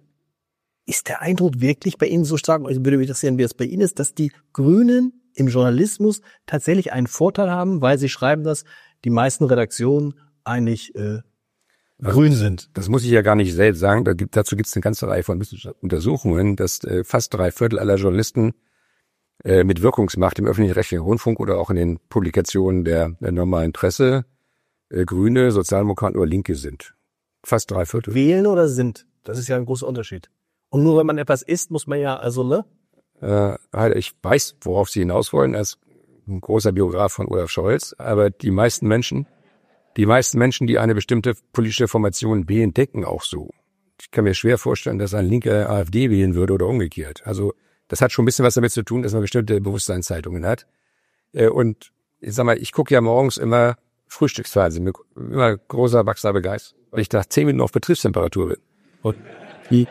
ist der Eindruck wirklich bei Ihnen so stark, ich würde mich interessieren, wie es bei Ihnen ist, dass die Grünen im Journalismus tatsächlich einen Vorteil haben, weil Sie schreiben, dass die meisten Redaktionen eigentlich grün sind? Das muss ich ja gar nicht selbst sagen. Dazu gibt es eine ganze Reihe von Untersuchungen, dass fast 3/4 aller Journalisten mit Wirkungsmacht im öffentlich-rechtlichen Rundfunk oder auch in den Publikationen der normalen Presse Grüne, Sozialdemokraten oder Linke sind. Fast 3/4. Wählen oder sind? Das ist ja ein großer Unterschied. Und nur wenn man etwas isst, muss man ja, also, ne? Ich weiß, worauf Sie hinaus wollen, als ein großer Biograf von Olaf Scholz, aber die meisten Menschen, die eine bestimmte politische Formation wählen, denken auch so. Ich kann mir schwer vorstellen, dass ein Linker AfD wählen würde oder umgekehrt. Also das hat schon ein bisschen was damit zu tun, dass man bestimmte Bewusstseinshaltungen hat. Und ich sag mal, ich gucke ja morgens immer Frühstücksfernsehen mit immer großer, wachsender Begeisterung, weil ich da 10 Minuten auf Betriebstemperatur bin. Und wie?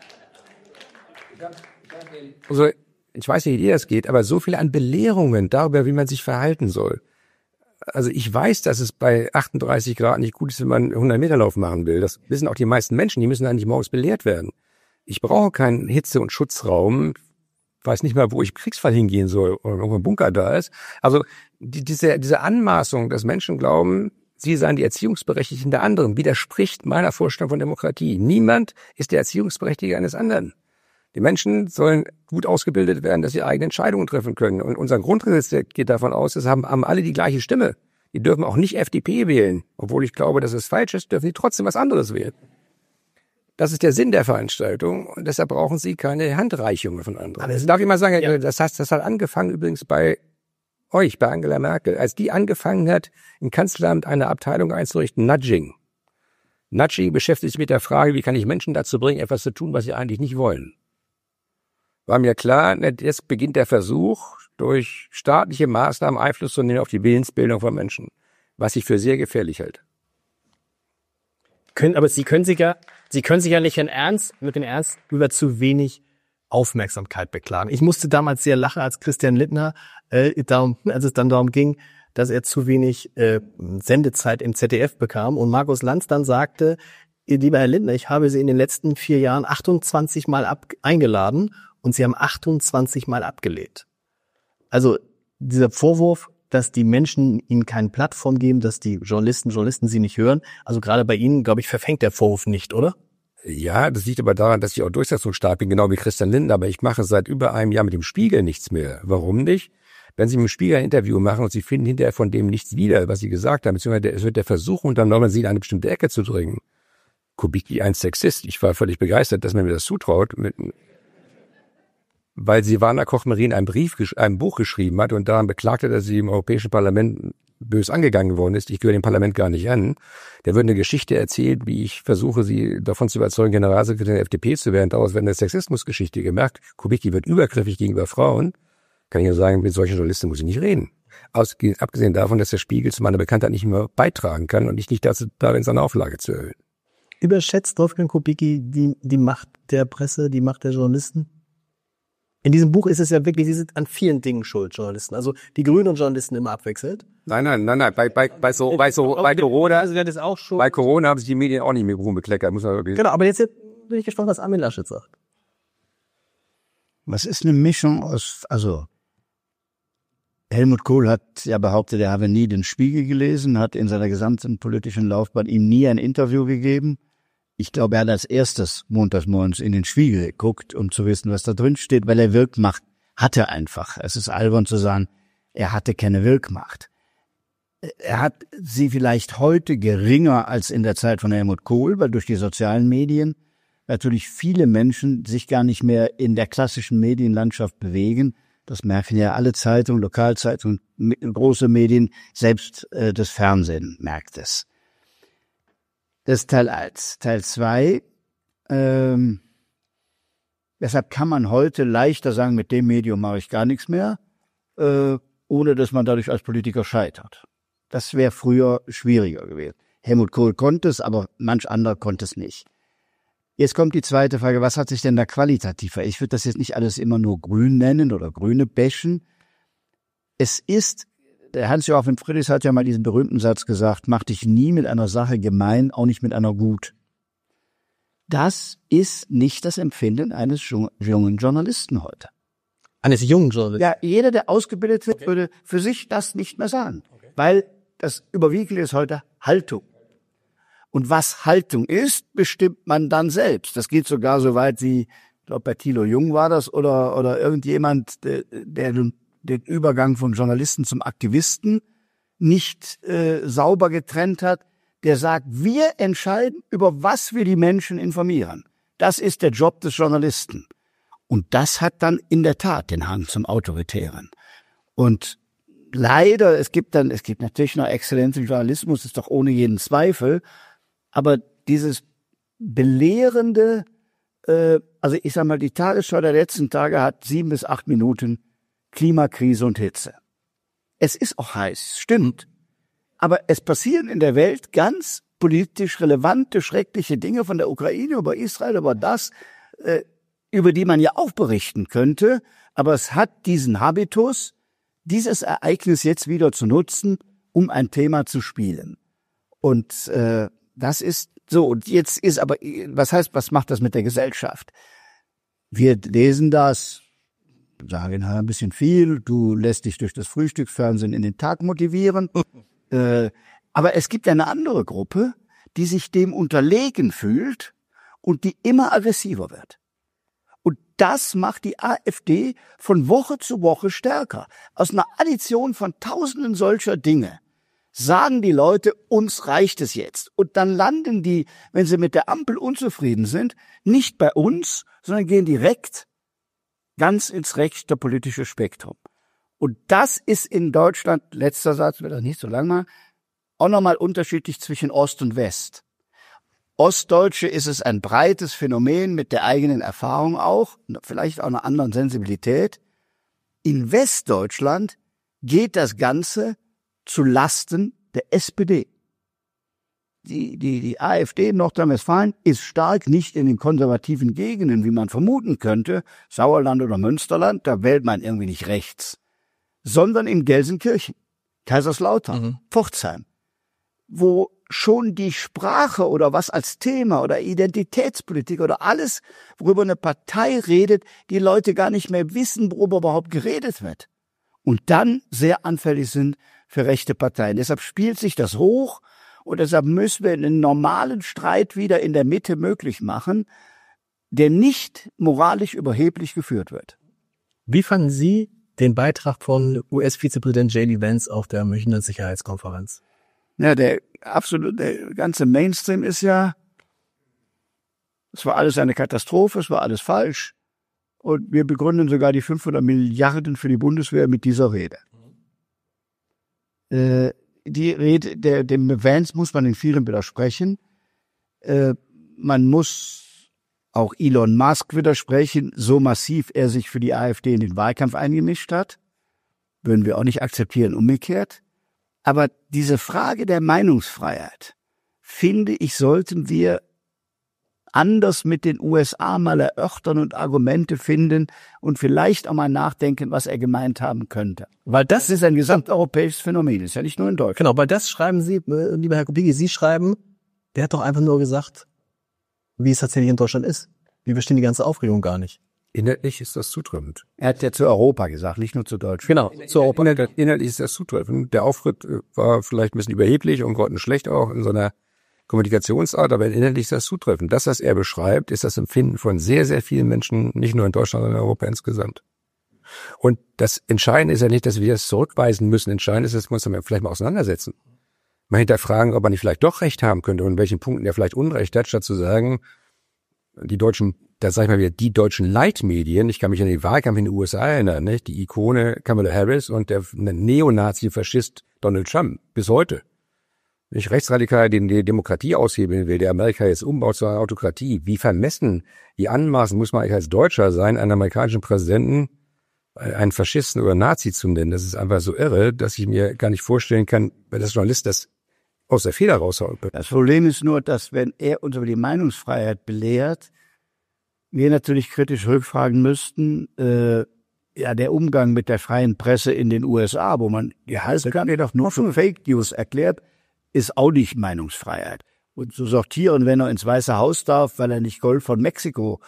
Also, ich weiß nicht, wie dir das geht, aber so viel an Belehrungen darüber, wie man sich verhalten soll. Also ich weiß, dass es bei 38 Grad nicht gut ist, wenn man 100-Meter-Lauf machen will. Das wissen auch die meisten Menschen, die müssen eigentlich morgens belehrt werden. Ich brauche keinen Hitze- und Schutzraum, weiß nicht mal, wo ich im Kriegsfall hingehen soll oder irgendwo ein Bunker da ist. Also diese Anmaßung, dass Menschen glauben, sie seien die Erziehungsberechtigten der anderen, widerspricht meiner Vorstellung von Demokratie. Niemand ist der Erziehungsberechtigte eines anderen. Die Menschen sollen gut ausgebildet werden, dass sie eigene Entscheidungen treffen können. Und unser Grundgesetz geht davon aus, es haben alle die gleiche Stimme. Die dürfen auch nicht FDP wählen. Obwohl ich glaube, dass es falsch ist, dürfen sie trotzdem was anderes wählen. Das ist der Sinn der Veranstaltung. Und deshalb brauchen sie keine Handreichungen von anderen. Das darf ich mal sagen, ja. Das hat angefangen übrigens bei euch, bei Angela Merkel, als die angefangen hat, im Kanzleramt eine Abteilung einzurichten, Nudging. Nudging beschäftigt sich mit der Frage, wie kann ich Menschen dazu bringen, etwas zu tun, was sie eigentlich nicht wollen. War mir klar, jetzt beginnt der Versuch, durch staatliche Maßnahmen Einfluss zu nehmen auf die Willensbildung von Menschen, was ich für sehr gefährlich halte. Aber Sie können sich ja nicht mit dem Ernst über zu wenig Aufmerksamkeit beklagen. Ich musste damals sehr lachen, als Christian Lindner, als es dann darum ging, dass er zu wenig Sendezeit im ZDF bekam und Markus Lanz dann sagte, lieber Herr Lindner, ich habe Sie in den letzten 4 Jahren 28 Mal eingeladen und Sie haben 28 Mal abgelehnt. Also dieser Vorwurf, dass die Menschen Ihnen keine Plattform geben, dass die Journalisten Sie nicht hören, also gerade bei Ihnen, glaube ich, verfängt der Vorwurf nicht, oder? Ja, das liegt aber daran, dass ich auch durchsetzungsstark bin, genau wie Christian Lindner, aber ich mache seit über einem Jahr mit dem Spiegel nichts mehr. Warum nicht? Wenn Sie mit dem Spiegel ein Interview machen und Sie finden hinterher von dem nichts wieder, was Sie gesagt haben, beziehungsweise es wird der Versuch unternommen, Sie in eine bestimmte Ecke zu drängen. Kubicki ein Sexist. Ich war völlig begeistert, dass man mir das zutraut, weil Silvana Koch-Marin ein Buch geschrieben hat und daran beklagte, dass sie im Europäischen Parlament bös angegangen worden ist. Ich gehöre dem Parlament gar nicht an. Der wird eine Geschichte erzählt, wie ich versuche, sie davon zu überzeugen, Generalsekretär der FDP zu werden. Daraus wird eine Sexismusgeschichte gemerkt. Kubicki wird übergriffig gegenüber Frauen. Kann ich nur sagen, mit solchen Journalisten muss ich nicht reden. Abgesehen davon, dass der Spiegel zu meiner Bekanntheit nicht mehr beitragen kann und ich nicht darin seine Auflage zu erhöhen. Überschätzt Wolfgang Kubicki die Macht der Presse, die Macht der Journalisten? In diesem Buch ist es ja wirklich, sie sind an vielen Dingen schuld, Journalisten. Also die Grünen und Journalisten immer abwechselnd. Nein. Bei Corona, also das auch schon. bei Corona haben sich die Medien auch nicht mehr rumbekleckert, muss man wirklich. Genau, aber jetzt bin ich gespannt, was Armin Laschet sagt. Was ist eine Mischung aus, also Helmut Kohl hat ja behauptet, er habe nie den Spiegel gelesen, hat in seiner gesamten politischen Laufbahn ihm nie ein Interview gegeben. Ich glaube, er hat als erstes montags morgens in den Spiegel geguckt, um zu wissen, was da drin steht, weil er Wirkmacht hatte einfach. Es ist albern zu sagen, er hatte keine Wirkmacht. Er hat sie vielleicht heute geringer als in der Zeit von Helmut Kohl, weil durch die sozialen Medien natürlich viele Menschen sich gar nicht mehr in der klassischen Medienlandschaft bewegen. Das merken ja alle Zeitungen, Lokalzeitungen, große Medien, selbst das Fernsehen merkt es. Das ist Teil 1. Teil 2, deshalb kann man heute leichter sagen, mit dem Medium mache ich gar nichts mehr, ohne dass man dadurch als Politiker scheitert. Das wäre früher schwieriger gewesen. Helmut Kohl konnte es, aber manch anderer konnte es nicht. Jetzt kommt die zweite Frage, was hat sich denn da qualitativ verändert? Ich würde das jetzt nicht alles immer nur grün nennen oder Grüne bashen. Es ist, der Hans-Joachim Friedrichs hat ja mal diesen berühmten Satz gesagt, mach dich nie mit einer Sache gemein, auch nicht mit einer gut. Das ist nicht das Empfinden eines jungen Journalisten heute. Eines jungen Journalisten? Ja, jeder, der ausgebildet wird, würde für sich das nicht mehr sagen. Weil das Überwiegende ist heute Haltung. Und was Haltung ist, bestimmt man dann selbst. Das geht sogar so weit wie, ich glaube bei Thilo Jung war das, oder irgendjemand, der den Übergang vom Journalisten zum Aktivisten nicht sauber getrennt hat, der sagt, wir entscheiden, über was wir die Menschen informieren. Das ist der Job des Journalisten. Und das hat dann in der Tat den Hang zum Autoritären. Und leider, es gibt natürlich noch Exzellenz im Journalismus, ist doch ohne jeden Zweifel, aber dieses belehrende, also ich sag mal, die Tagesschau der letzten Tage hat 7 bis 8 Minuten Klimakrise und Hitze. Es ist auch heiß, stimmt. Aber es passieren in der Welt ganz politisch relevante, schreckliche Dinge von der Ukraine über Israel, über das, über die man ja auch berichten könnte. Aber es hat diesen Habitus, dieses Ereignis jetzt wieder zu nutzen, um ein Thema zu spielen. Und das ist so. Und jetzt ist aber, was macht das mit der Gesellschaft? Wir lesen das, sagen ein bisschen viel, du lässt dich durch das Frühstücksfernsehen in den Tag motivieren. Aber es gibt eine andere Gruppe, die sich dem unterlegen fühlt und die immer aggressiver wird. Und das macht die AfD von Woche zu Woche stärker. Aus einer Addition von Tausenden solcher Dinge sagen die Leute, uns reicht es jetzt. Und dann landen die, wenn sie mit der Ampel unzufrieden sind, nicht bei uns, sondern gehen direkt ganz ins rechte politische Spektrum. Und das ist in Deutschland, letzter Satz, wird das nicht so lang machen, auch nochmal unterschiedlich zwischen Ost und West. Ostdeutsche ist es ein breites Phänomen mit der eigenen Erfahrung auch, vielleicht auch einer anderen Sensibilität. In Westdeutschland geht das Ganze zu Lasten der SPD. Die AfD in Nordrhein-Westfalen ist stark nicht in den konservativen Gegenden, wie man vermuten könnte, Sauerland oder Münsterland, da wählt man irgendwie nicht rechts, sondern in Gelsenkirchen, Kaiserslautern, Pforzheim, wo schon die Sprache oder was als Thema oder Identitätspolitik oder alles, worüber eine Partei redet, die Leute gar nicht mehr wissen, worüber überhaupt geredet wird. Und dann sehr anfällig sind für rechte Parteien. Deshalb spielt sich das hoch und deshalb müssen wir einen normalen Streit wieder in der Mitte möglich machen, der nicht moralisch überheblich geführt wird. Wie fanden Sie den Beitrag von US-Vizepräsident J.D. Vance auf der Münchner Sicherheitskonferenz? Ja, der ganze Mainstream ist ja, es war alles eine Katastrophe, es war alles falsch. Und wir begründen sogar die 500 Milliarden für die Bundeswehr mit dieser Rede. Die Rede, dem Vance muss man in vielen widersprechen. Man muss auch Elon Musk widersprechen, so massiv er sich für die AfD in den Wahlkampf eingemischt hat. Würden wir auch nicht akzeptieren, umgekehrt. Aber diese Frage der Meinungsfreiheit, finde ich, sollten wir anders mit den USA mal erörtern und Argumente finden und vielleicht auch mal nachdenken, was er gemeint haben könnte. Weil Das ist ein gesamteuropäisches Phänomen, ist ja nicht nur in Deutschland. Genau, weil das schreiben Sie, lieber Herr Kubicki, Sie schreiben, der hat doch einfach nur gesagt, wie es tatsächlich in Deutschland ist. Wir verstehen die ganze Aufregung gar nicht. Inhaltlich ist das zutreffend. Er hat ja zu Europa gesagt, nicht nur zu Deutschland. Genau, zu Europa. Inhaltlich ist das zutreffend. Der Auftritt war vielleicht ein bisschen überheblich und grottenschlecht auch in so einer Kommunikationsart, aber inhaltlich ist das zutreffend. Das, was er beschreibt, ist das Empfinden von sehr, sehr vielen Menschen, nicht nur in Deutschland, sondern in Europa insgesamt. Und das Entscheidende ist ja nicht, dass wir es zurückweisen müssen. Entscheidend ist, dass wir uns damit vielleicht mal auseinandersetzen. Mal hinterfragen, ob er nicht vielleicht doch Recht haben könnte und in welchen Punkten er vielleicht Unrecht hat, statt zu sagen, die deutschen, da sag ich mal wieder, die deutschen Leitmedien, ich kann mich an den Wahlkampf in den USA erinnern, nicht? Die Ikone Kamala Harris und der Neonazi-Faschist Donald Trump, bis heute. Nicht rechtsradikal, den die Demokratie aushebeln will, der Amerika jetzt umbaut zu einer Autokratie. Wie vermessen, wie anmaßend muss man eigentlich als Deutscher sein, einen amerikanischen Präsidenten, einen Faschisten oder Nazi zu nennen? Das ist einfach so irre, dass ich mir gar nicht vorstellen kann, weil das Journalist das aus der Feder raushauen wird. Das Problem ist nur, dass wenn er uns über die Meinungsfreiheit belehrt, wir natürlich kritisch rückfragen müssten, der Umgang mit der freien Presse in den USA, wo man Gehaltskanäle doch nur für Fake News erklärt, ist auch nicht Meinungsfreiheit. Und zu sortieren, wenn er ins Weiße Haus darf, weil er nicht Golf von Mexiko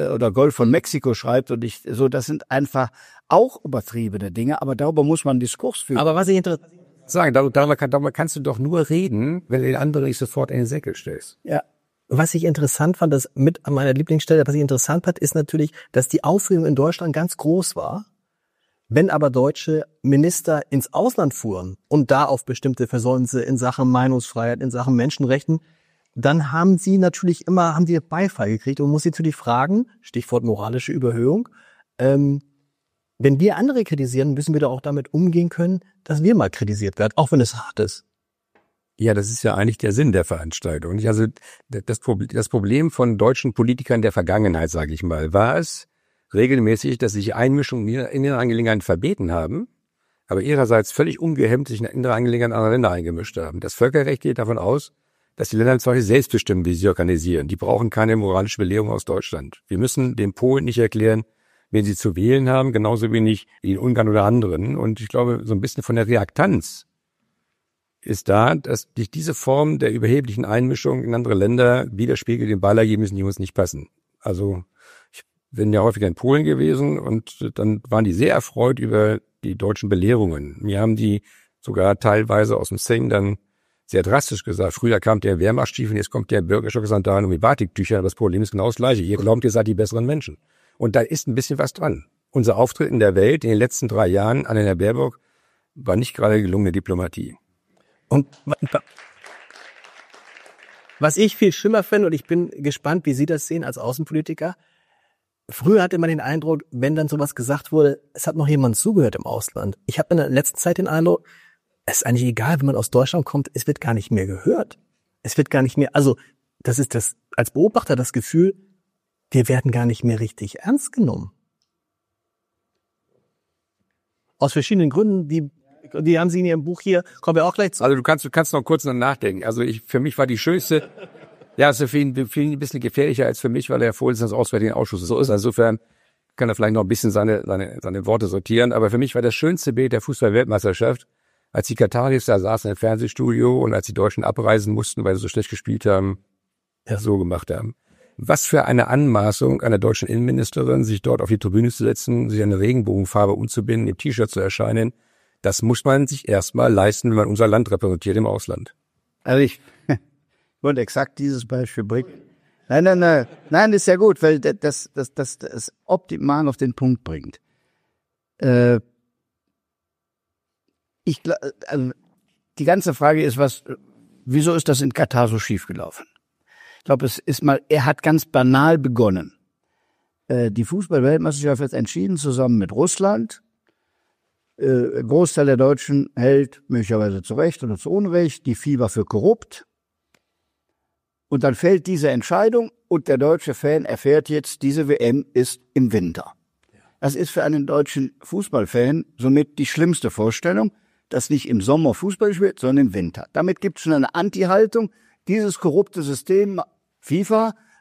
schreibt und nicht so, das sind einfach auch übertriebene Dinge, aber darüber muss man einen Diskurs führen. Aber was ich interessant Sagen, darüber kannst du doch nur reden, wenn du den anderen nicht sofort in den Säckel stellst. Ja. Was ich interessant fand, das mit an meiner Lieblingsstelle, was ich interessant fand, ist natürlich, dass die Aufregung in Deutschland ganz groß war. Wenn aber deutsche Minister ins Ausland fuhren und da auf bestimmte Versäumnisse in Sachen Meinungsfreiheit, in Sachen Menschenrechten, dann haben die Beifall gekriegt und man muss sie natürlich fragen, Stichwort moralische Überhöhung, wenn wir andere kritisieren, müssen wir doch auch damit umgehen können, dass wir mal kritisiert werden, auch wenn es hart ist. Ja, das ist ja eigentlich der Sinn der Veranstaltung. Also das Problem von deutschen Politikern der Vergangenheit, sage ich mal, war es regelmäßig, dass sich Einmischungen in ihre Angelegenheiten verbeten haben, aber ihrerseits völlig ungehemmt sich in innere Angelegenheiten anderer Länder eingemischt haben. Das Völkerrecht geht davon aus, dass die Länder zum Beispiel selbst bestimmen, wie sie sich organisieren. Die brauchen keine moralische Belehrung aus Deutschland. Wir müssen den Polen nicht erklären, wen sie zu wählen haben, genauso wenig wie in Ungarn oder anderen. Und ich glaube, so ein bisschen von der Reaktanz ist da, dass diese Form der überheblichen Einmischung in andere Länder widerspiegelt den Wahlergebnissen, die uns nicht passen. Also ich bin ja häufiger in Polen gewesen und dann waren die sehr erfreut über die deutschen Belehrungen. Mir haben die sogar teilweise aus dem Sejm dann sehr drastisch gesagt, früher kam der Wehrmachtsstiefel, jetzt kommt der Bürgerstock-Sandalen und die Batiktücher. Das Problem ist genau das Gleiche. Ihr glaubt, ihr seid die besseren Menschen. Und da ist ein bisschen was dran. Unser Auftritt in der Welt in den letzten 3 Jahren, Annalena Baerbock, war nicht gerade gelungene Diplomatie. Und was ich viel schlimmer finde, und ich bin gespannt, wie Sie das sehen als Außenpolitiker, früher hatte man den Eindruck, wenn dann sowas gesagt wurde, es hat noch jemand zugehört im Ausland. Ich habe in der letzten Zeit den Eindruck, es ist eigentlich egal, wenn man aus Deutschland kommt, es wird gar nicht mehr gehört. Es wird gar nicht mehr, also das ist das als Beobachter das Gefühl, wir werden gar nicht mehr richtig ernst genommen. Aus verschiedenen Gründen, die haben Sie in Ihrem Buch hier, kommen wir auch gleich zu. Also du kannst noch kurz nachdenken. Also für mich war die schönste, ja, es ist für ihn ein bisschen gefährlicher als für mich, weil er Vorsitzender des Auswärtigen Ausschusses ist. Also insofern kann er vielleicht noch ein bisschen seine Worte sortieren. Aber für mich war das schönste Bild der Fußball-Weltmeisterschaft, als die Kataris da saßen im Fernsehstudio und als die Deutschen abreisen mussten, weil sie so schlecht gespielt haben, so gemacht haben. Was für eine Anmaßung einer deutschen Innenministerin, sich dort auf die Tribüne zu setzen, sich eine Regenbogenfarbe umzubinden, im T-Shirt zu erscheinen. Das muss man sich erstmal leisten, wenn man unser Land repräsentiert im Ausland. Also ich wollte exakt dieses Beispiel bringen. Nein, ist ja gut, weil das optimal auf den Punkt bringt. Also die ganze Frage ist, wieso ist das in Katar so schief gelaufen? Ich glaube, er hat ganz banal begonnen. Die Fußball-Weltmeisterschaft wird entschieden zusammen mit Russland. Großteil der Deutschen hält möglicherweise zu Recht oder zu Unrecht die FIFA für korrupt. Und dann fällt diese Entscheidung und der deutsche Fan erfährt jetzt, diese WM ist im Winter. Das ist für einen deutschen Fußballfan somit die schlimmste Vorstellung, dass nicht im Sommer Fußball spielt, sondern im Winter. Damit gibt es schon eine Anti-Haltung. Dieses korrupte System FIFA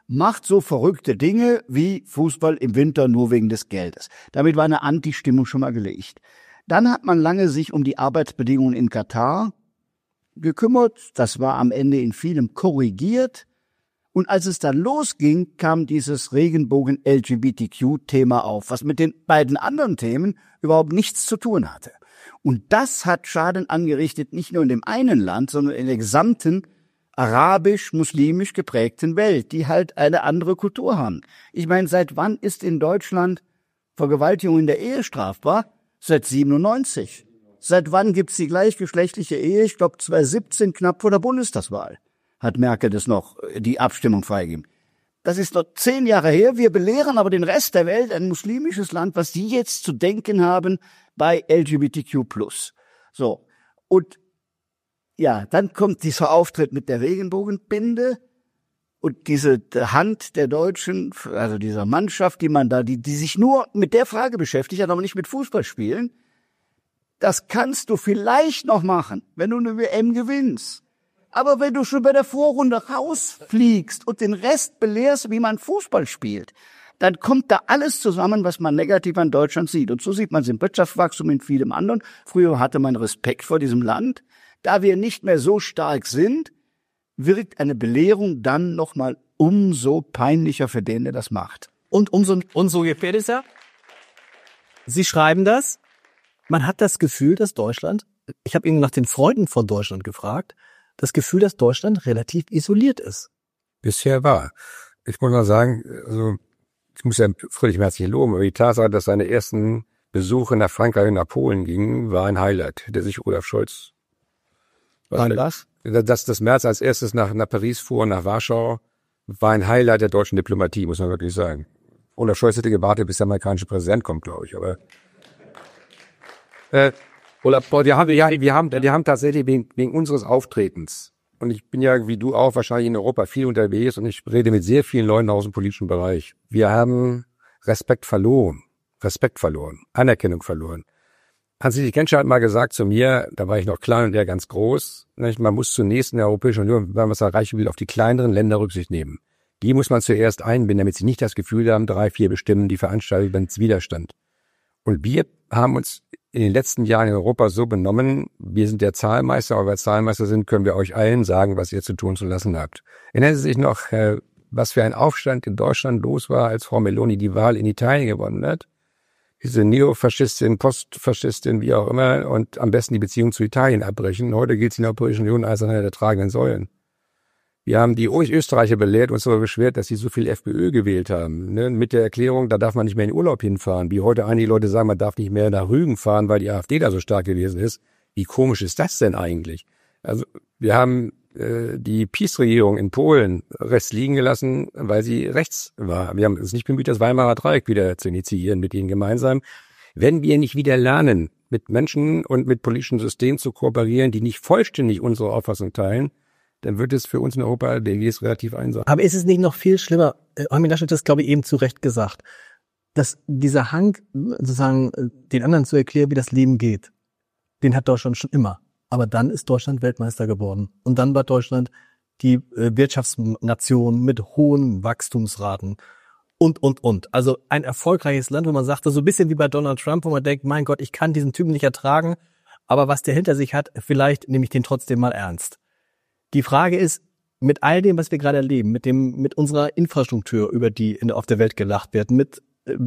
macht so verrückte Dinge wie Fußball im Winter nur wegen des Geldes. Damit war eine Anti-Stimmung schon mal gelegt. Dann hat man lange sich um die Arbeitsbedingungen in Katar gekümmert. Das war am Ende in vielem korrigiert. Und als es dann losging, kam dieses Regenbogen-LGBTQ-Thema auf, was mit den beiden anderen Themen überhaupt nichts zu tun hatte. Und das hat Schaden angerichtet, nicht nur in dem einen Land, sondern in der gesamten arabisch-muslimisch geprägten Welt, die halt eine andere Kultur haben. Ich meine, seit wann ist in Deutschland Vergewaltigung in der Ehe strafbar? Seit 97. Seit wann gibt's die gleichgeschlechtliche Ehe? Ich glaube 2017, knapp vor der Bundestagswahl, hat Merkel das noch, die Abstimmung freigegeben. Das ist noch 10 Jahre her. Wir belehren aber den Rest der Welt, ein muslimisches Land, was die jetzt zu denken haben bei LGBTQ+. So. Und ja, dann kommt dieser Auftritt mit der Regenbogenbinde und diese Hand der Deutschen, also dieser Mannschaft, die sich nur mit der Frage beschäftigt hat, aber nicht mit Fußballspielen. Das kannst du vielleicht noch machen, wenn du eine WM gewinnst. Aber wenn du schon bei der Vorrunde rausfliegst und den Rest belehrst, wie man Fußball spielt, dann kommt da alles zusammen, was man negativ an Deutschland sieht. Und so sieht man es im Wirtschaftswachstum, in vielem anderen. Früher hatte man Respekt vor diesem Land. Da wir nicht mehr so stark sind, wirkt eine Belehrung dann nochmal umso peinlicher für den, der das macht. Und umso gefährlicher. Sie schreiben das. Man hat das Gefühl, dass Deutschland, ich habe ihn nach den Freunden von Deutschland gefragt, das Gefühl, dass Deutschland relativ isoliert ist. Bisher war. Ich muss mal sagen, also ich muss ja Friedrich Merz nicht loben, aber die Tatsache, dass seine ersten Besuche nach Frankreich und nach Polen gingen, war ein Highlight, der sich Olaf Scholz... Was? Dass Merz als erstes nach Paris fuhr, nach Warschau, war ein Highlight der deutschen Diplomatie, muss man wirklich sagen. Olaf Scholz hätte gewartet, bis der amerikanische Präsident kommt, glaube ich, aber... Wir haben tatsächlich wegen unseres Auftretens, und ich bin ja wie du auch wahrscheinlich in Europa viel unterwegs und ich rede mit sehr vielen Leuten aus dem politischen Bereich. Wir haben Respekt verloren, Anerkennung verloren. Hans-Dietrich Genscher hat mal gesagt zu mir, da war ich noch klein und der ganz groß, man muss zunächst in der Europäischen Union, wenn man was erreichen will, auf die kleineren Länder Rücksicht nehmen. Die muss man zuerst einbinden, damit sie nicht das Gefühl haben, 3, 4 bestimmen die Veranstaltung beim Widerstand. Und wir haben uns in den letzten Jahren in Europa so benommen, wir sind der Zahlmeister, aber weil wir Zahlmeister sind, können wir euch allen sagen, was ihr zu tun zu lassen habt. Erinnern Sie sich noch, was für ein Aufstand in Deutschland los war, als Frau Meloni die Wahl in Italien gewonnen hat? Diese Neofaschistin, Postfaschistin, wie auch immer, und am besten die Beziehung zu Italien abbrechen. Heute gilt sie in der Europäischen Union als eine der tragenden Säulen. Wir haben die Österreicher belehrt, uns darüber beschwert, dass sie so viel FPÖ gewählt haben. Ne? Mit der Erklärung, da darf man nicht mehr in Urlaub hinfahren. Wie heute einige Leute sagen, man darf nicht mehr nach Rügen fahren, weil die AfD da so stark gewesen ist. Wie komisch ist das denn eigentlich? Also wir haben die PiS-Regierung in Polen rechts liegen gelassen, weil sie rechts war. Wir haben uns nicht bemüht, das Weimarer Dreieck wieder zu initiieren mit ihnen gemeinsam. Wenn wir nicht wieder lernen, mit Menschen und mit politischen Systemen zu kooperieren, die nicht vollständig unsere Auffassung teilen, dann wird es für uns in Europa demnächst relativ einsam. Aber ist es nicht noch viel schlimmer? Armin Laschet hat das, glaube ich, eben zu Recht gesagt, dass dieser Hang, sozusagen, den anderen zu erklären, wie das Leben geht, den hat Deutschland schon immer. Aber dann ist Deutschland Weltmeister geworden. Und dann war Deutschland die Wirtschaftsnation mit hohen Wachstumsraten und. Also ein erfolgreiches Land, wo man sagte, so ein bisschen wie bei Donald Trump, wo man denkt, mein Gott, ich kann diesen Typen nicht ertragen, aber was der hinter sich hat, vielleicht nehme ich den trotzdem mal ernst. Die Frage ist, mit all dem, was wir gerade erleben, mit unserer Infrastruktur, über die auf der Welt gelacht wird, mit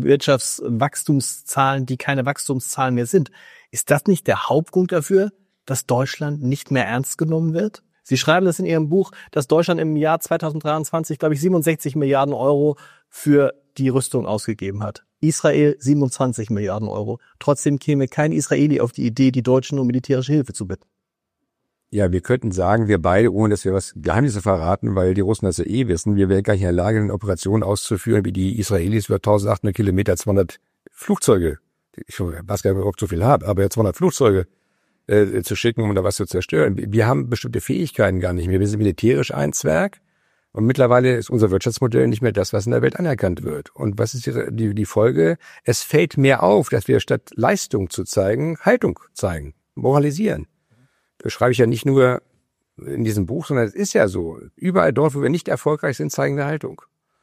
Wirtschaftswachstumszahlen, die keine Wachstumszahlen mehr sind, ist das nicht der Hauptgrund dafür, dass Deutschland nicht mehr ernst genommen wird? Sie schreiben das in Ihrem Buch, dass Deutschland im Jahr 2023, glaube ich, 67 Milliarden Euro für die Rüstung ausgegeben hat. Israel 27 Milliarden Euro. Trotzdem käme kein Israeli auf die Idee, die Deutschen um militärische Hilfe zu bitten. Ja, wir könnten sagen, wir beide, ohne dass wir was Geheimnisse verraten, weil die Russen das ja wissen, wir wären gar nicht in der Lage, eine Operation auszuführen, wie die Israelis über 1800 Kilometer 200 Flugzeuge, ich weiß gar nicht, ob ich so viel habe, aber 200 Flugzeuge zu schicken, um da was zu zerstören. Wir haben bestimmte Fähigkeiten gar nicht mehr. Wir sind militärisch ein Zwerg und mittlerweile ist unser Wirtschaftsmodell nicht mehr das, was in der Welt anerkannt wird. Und was ist die Folge? Es fällt mehr auf, dass wir statt Leistung zu zeigen, Haltung zeigen, moralisieren. Das schreibe ich ja nicht nur in diesem Buch, sondern es ist ja so. Überall dort, wo wir nicht erfolgreich sind, zeigen wir Haltung.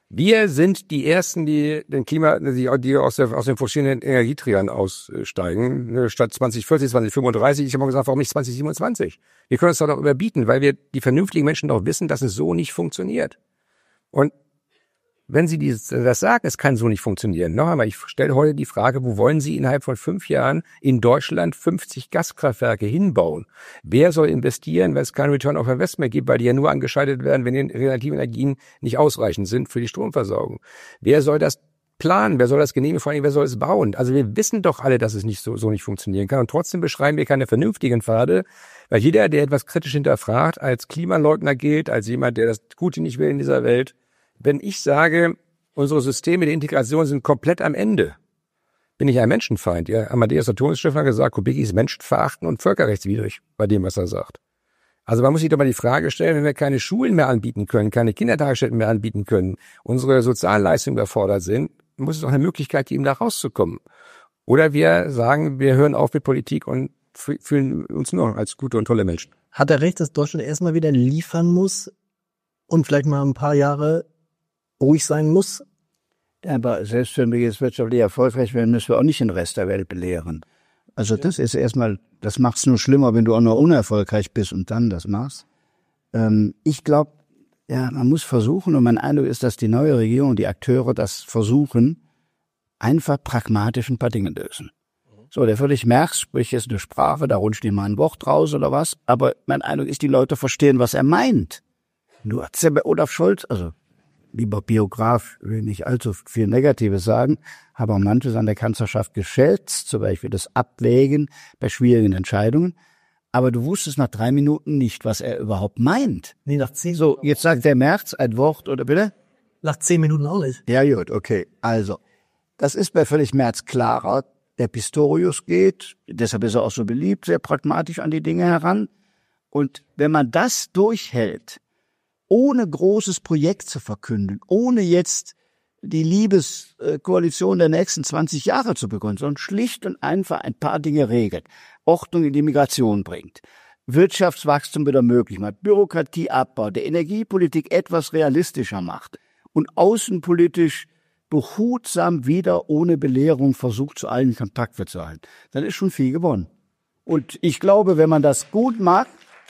Wir sind die Ersten, die aus den fossilen Energieträgern aussteigen. Statt 2040, 2035. Ich habe mal gesagt, warum nicht 2027? Wir können uns doch überbieten, weil wir die vernünftigen Menschen doch wissen, dass es so nicht funktioniert. Und wenn Sie das sagen, es kann so nicht funktionieren. Noch einmal, ich stelle heute die Frage, wo wollen Sie innerhalb von 5 Jahren in Deutschland 50 Gaskraftwerke hinbauen? Wer soll investieren, wenn es keinen Return of Investment gibt, weil die ja nur angeschaltet werden, wenn die relativen Energien nicht ausreichend sind für die Stromversorgung? Wer soll das planen? Wer soll das genehmigen? Vor allem, wer soll es bauen? Also wir wissen doch alle, dass es nicht so nicht funktionieren kann. Und trotzdem beschreiben wir keine vernünftigen Pfade, weil jeder, der etwas kritisch hinterfragt, als Klimaleugner gilt, als jemand, der das Gute nicht will in dieser Welt. Wenn ich sage, unsere Systeme der Integration sind komplett am Ende, bin ich ein Menschenfeind. Ja, Amadeus Atomstifter hat gesagt, Kubicki ist menschenverachtend und völkerrechtswidrig bei dem, was er sagt. Also man muss sich doch mal die Frage stellen, wenn wir keine Schulen mehr anbieten können, keine Kindertagesstätten mehr anbieten können, unsere Sozialleistungen überfordert sind, muss es doch eine Möglichkeit geben, da rauszukommen. Oder wir sagen, wir hören auf mit Politik und fühlen uns nur als gute und tolle Menschen. Hat er recht, dass Deutschland erstmal wieder liefern muss und vielleicht mal ein paar Jahre ruhig sein muss? Aber selbst wenn wir jetzt wirtschaftlich erfolgreich werden, müssen wir auch nicht den Rest der Welt belehren. Also das ist erstmal, das macht's nur schlimmer, wenn du auch noch unerfolgreich bist und dann das machst. Ich glaube, ja, man muss versuchen, und mein Eindruck ist, dass die neue Regierung, die Akteure das versuchen, einfach pragmatisch ein paar Dinge lösen. So, der Friedrich Merz spricht jetzt eine Sprache, da rutscht ihm mal ein Wort raus oder was, aber mein Eindruck ist, die Leute verstehen, was er meint. Nur hat ja bei Olaf Scholz, also lieber Biograf, will nicht allzu viel Negatives sagen, aber manches an der Kanzlerschaft geschätzt, zum Beispiel das Abwägen bei schwierigen Entscheidungen. Aber du wusstest nach 3 Minuten nicht, was er überhaupt meint. Nee, nach 10. So, jetzt sagt der Merz ein Wort, oder bitte? Nach 10 Minuten auch nicht. Ja, gut, okay. Also, das ist bei völlig Merz klarer. Der Pistorius geht, deshalb ist er auch so beliebt, sehr pragmatisch an die Dinge heran. Und wenn man das durchhält, ohne großes Projekt zu verkünden, ohne jetzt die Liebeskoalition der nächsten 20 Jahre zu begründen, sondern schlicht und einfach ein paar Dinge regelt, Ordnung in die Migration bringt, Wirtschaftswachstum wieder möglich macht, Bürokratieabbau, der Energiepolitik etwas realistischer macht und außenpolitisch behutsam wieder ohne Belehrung versucht, zu allen Kontakt zu halten, dann ist schon viel gewonnen. Und ich glaube, wenn man das gut macht,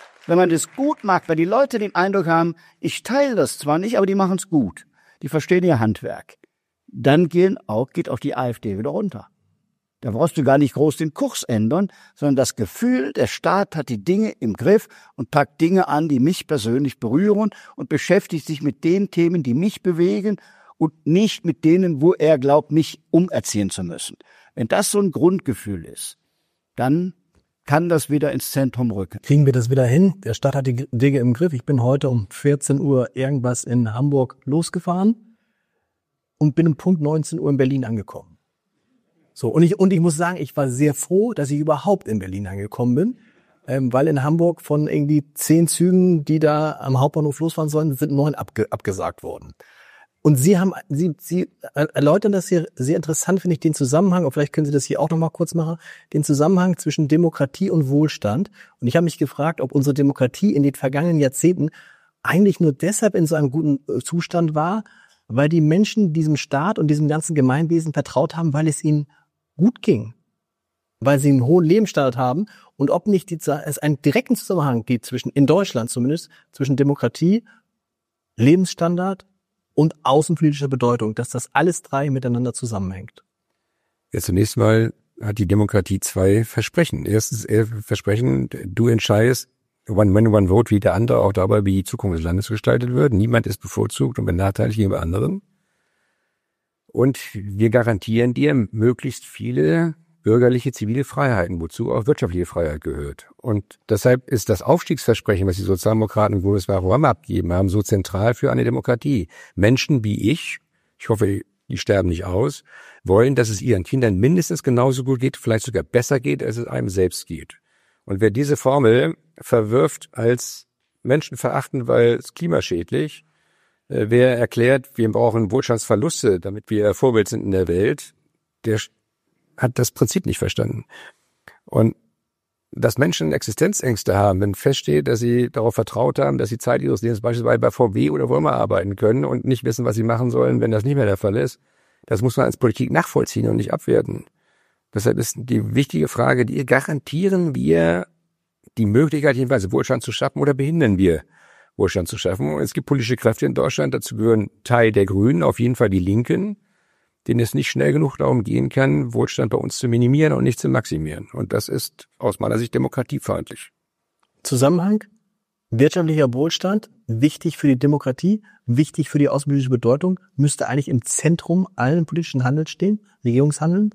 weil die Leute den Eindruck haben, ich teile das zwar nicht, aber die machen es gut. Die verstehen ihr Handwerk. Dann geht auch die AfD wieder runter. Da brauchst du gar nicht groß den Kurs ändern, sondern das Gefühl, der Staat hat die Dinge im Griff und packt Dinge an, die mich persönlich berühren und beschäftigt sich mit den Themen, die mich bewegen und nicht mit denen, wo er glaubt, mich umerziehen zu müssen. Wenn das so ein Grundgefühl ist, dann kann das wieder ins Zentrum rücken. Kriegen wir das wieder hin? Der Staat hat die Dinge im Griff. Ich bin heute um 14 Uhr irgendwas in Hamburg losgefahren und bin um Punkt 19 Uhr in Berlin angekommen. So, und ich muss sagen, ich war sehr froh, dass ich überhaupt in Berlin angekommen bin, weil in Hamburg von irgendwie 10 Zügen, die da am Hauptbahnhof losfahren sollen, sind 9 abgesagt worden. Und Sie erläutern das hier sehr interessant, finde ich, den Zusammenhang, und vielleicht können Sie das hier auch noch mal kurz machen, den Zusammenhang zwischen Demokratie und Wohlstand. Und ich habe mich gefragt, ob unsere Demokratie in den vergangenen Jahrzehnten eigentlich nur deshalb in so einem guten Zustand war, weil die Menschen diesem Staat und diesem ganzen Gemeinwesen vertraut haben, weil es ihnen gut ging, weil sie einen hohen Lebensstandard haben, und ob nicht es einen direkten Zusammenhang gibt zwischen, in Deutschland zumindest, zwischen Demokratie, Lebensstandard und außenpolitischer Bedeutung, dass das alles 3 miteinander zusammenhängt. Ja, zunächst mal hat die Demokratie 2 Versprechen. Erstens Versprechen, du entscheidest, one man, one vote, wie der andere, auch dabei, wie die Zukunft des Landes gestaltet wird. Niemand ist bevorzugt und benachteiligt gegenüber anderen. Und wir garantieren dir möglichst viele bürgerliche, zivile Freiheiten, wozu auch wirtschaftliche Freiheit gehört. Und deshalb ist das Aufstiegsversprechen, was die Sozialdemokraten im Bundeswahlprogramm abgegeben haben, so zentral für eine Demokratie. Menschen wie ich hoffe, die sterben nicht aus, wollen, dass es ihren Kindern mindestens genauso gut geht, vielleicht sogar besser geht, als es einem selbst geht. Und wer diese Formel verwirft als menschenverachtend, weil es klimaschädlich, wer erklärt, wir brauchen Wohlstandsverluste, damit wir Vorbild sind in der Welt, der hat das Prinzip nicht verstanden. Und dass Menschen Existenzängste haben, wenn feststeht, dass sie darauf vertraut haben, dass sie Zeit ihres Lebens beispielsweise bei VW oder wo immer arbeiten können und nicht wissen, was sie machen sollen, wenn das nicht mehr der Fall ist. Das muss man als Politik nachvollziehen und nicht abwerten. Deshalb ist die wichtige Frage, garantieren wir die Möglichkeit, jedenfalls Wohlstand zu schaffen oder behindern wir Wohlstand zu schaffen? Und es gibt politische Kräfte in Deutschland, dazu gehören Teil der Grünen, auf jeden Fall die Linken, denen es nicht schnell genug darum gehen kann, Wohlstand bei uns zu minimieren und nicht zu maximieren. Und das ist aus meiner Sicht demokratiefeindlich. Zusammenhang? Wirtschaftlicher Wohlstand, wichtig für die Demokratie, wichtig für die außenpolitische Bedeutung, müsste eigentlich im Zentrum allen politischen Handelns stehen, Regierungshandeln?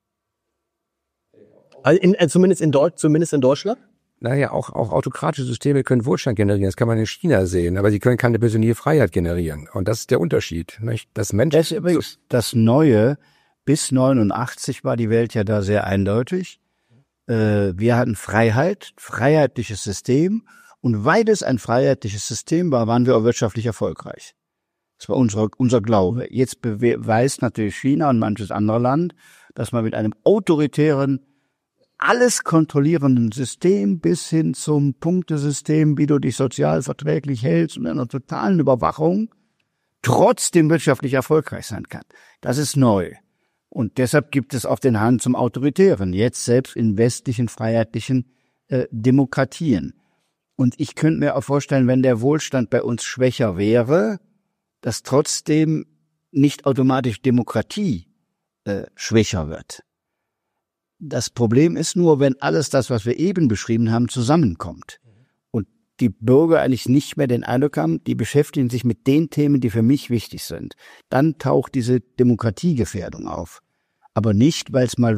Also zumindest in Deutschland? Naja, auch autokratische Systeme können Wohlstand generieren. Das kann man in China sehen. Aber sie können keine persönliche Freiheit generieren. Und das ist der Unterschied. Nicht? Das ist übrigens das Neue. Bis 89 war die Welt ja da sehr eindeutig. Wir hatten Freiheit, freiheitliches System. Und weil es ein freiheitliches System war, waren wir auch wirtschaftlich erfolgreich. Das war unser Glaube. Jetzt beweist natürlich China und manches andere Land, dass man mit einem autoritären, alles kontrollierenden System bis hin zum Punktesystem, wie du dich sozial verträglich hältst und einer totalen Überwachung trotzdem wirtschaftlich erfolgreich sein kann. Das ist neu. Und deshalb gibt es auch den Hang zum Autoritären, jetzt selbst in westlichen, freiheitlichen Demokratien. Und ich könnte mir auch vorstellen, wenn der Wohlstand bei uns schwächer wäre, dass trotzdem nicht automatisch Demokratie schwächer wird. Das Problem ist nur, wenn alles das, was wir eben beschrieben haben, zusammenkommt und die Bürger eigentlich nicht mehr den Eindruck haben, die beschäftigen sich mit den Themen, die für mich wichtig sind, dann taucht diese Demokratiegefährdung auf. Aber nicht, weil es mal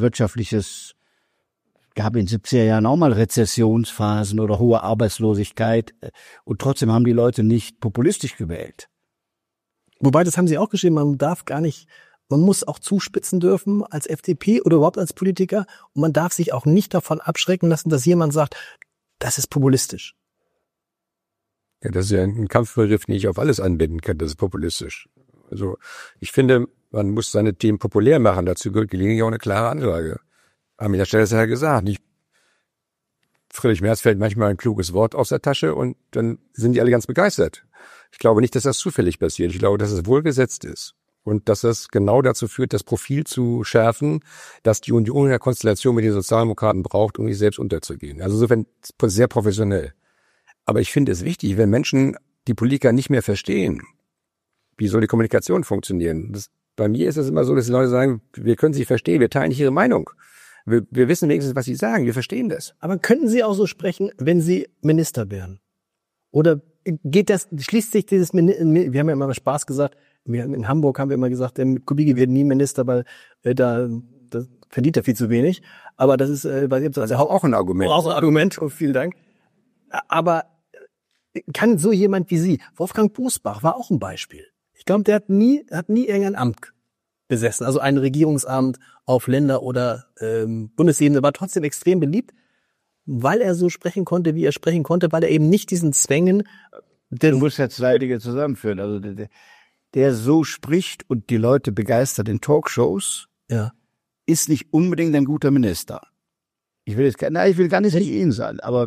gab in den 70er Jahren auch mal Rezessionsphasen oder hohe Arbeitslosigkeit und trotzdem haben die Leute nicht populistisch gewählt. Wobei, das haben Sie auch geschrieben, man muss auch zuspitzen dürfen als FDP oder überhaupt als Politiker und man darf sich auch nicht davon abschrecken lassen, dass jemand sagt, das ist populistisch. Ja, das ist ja ein Kampfbegriff, den ich auf alles anwenden kann, das ist populistisch. Also ich finde, man muss seine Themen populär machen, dazu gehört gelegentlich auch eine klare Ansage. Armin Stelle hat ja gesagt, Friedrich Merz fällt manchmal ein kluges Wort aus der Tasche und dann sind die alle ganz begeistert. Ich glaube nicht, dass das zufällig passiert. Ich glaube, dass es wohlgesetzt ist. Und dass das genau dazu führt, das Profil zu schärfen, dass die Union in der Konstellation mit den Sozialdemokraten braucht, um sich selbst unterzugehen. Also insofern sehr professionell. Aber ich finde es wichtig, wenn Menschen die Politiker nicht mehr verstehen, wie soll die Kommunikation funktionieren? Bei mir ist es immer so, dass die Leute sagen, wir können sie verstehen, wir teilen nicht ihre Meinung. Wir wissen wenigstens, was sie sagen, wir verstehen das. Aber könnten Sie auch so sprechen, wenn Sie Minister wären? Oder schließt sich wir haben ja immer Spaß gesagt, in Hamburg haben wir immer gesagt, der Kubicki wird nie Minister, weil da verdient er viel zu wenig. Aber das ist auch ein Argument. Auch ein Argument, vielen Dank. Aber kann so jemand wie Sie, Wolfgang Bosbach war auch ein Beispiel. Ich glaube, der hat nie irgendein Amt besessen, also ein Regierungsamt auf Länder- oder Bundesebene, war trotzdem extrem beliebt, weil er so sprechen konnte, wie er sprechen konnte, weil er eben nicht diesen Zwängen... Du musst ja zwei Dinge zusammenführen. Also der so spricht und die Leute begeistert in Talkshows, ist nicht unbedingt ein guter Minister. Ich will gar nicht ihn sein, aber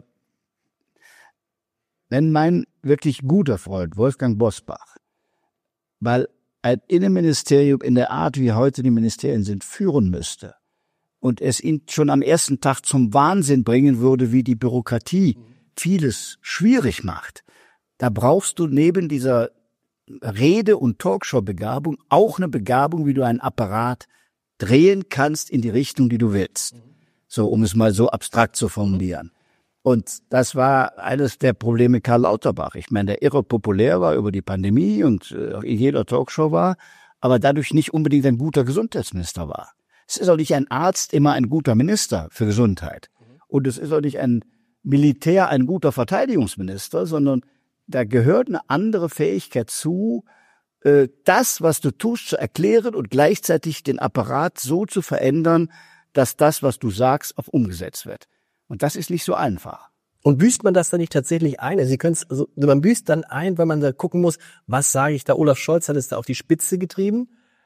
wenn mein wirklich guter Freund Wolfgang Bosbach, weil ein Innenministerium in der Art, wie heute die Ministerien sind, führen müsste und es ihn schon am ersten Tag zum Wahnsinn bringen würde, wie die Bürokratie vieles schwierig macht, da brauchst du neben dieser Rede- und Talkshow-Begabung auch eine Begabung, wie du einen Apparat drehen kannst in die Richtung, die du willst. So, um es mal so abstrakt zu formulieren. Und das war eines der Probleme Karl Lauterbach. Ich meine, der irre populär war über die Pandemie und in jeder Talkshow war, aber dadurch nicht unbedingt ein guter Gesundheitsminister war. Es ist auch nicht ein Arzt immer ein guter Minister für Gesundheit. Und es ist auch nicht ein Militär ein guter Verteidigungsminister, sondern da gehört eine andere Fähigkeit zu, das, was du tust, zu erklären und gleichzeitig den Apparat so zu verändern, dass das, was du sagst, auch umgesetzt wird. Und das ist nicht so einfach. Und büßt man das dann nicht tatsächlich ein? Also man büßt dann ein, weil man da gucken muss, was sage ich da? Olaf Scholz hat es da auf die Spitze getrieben.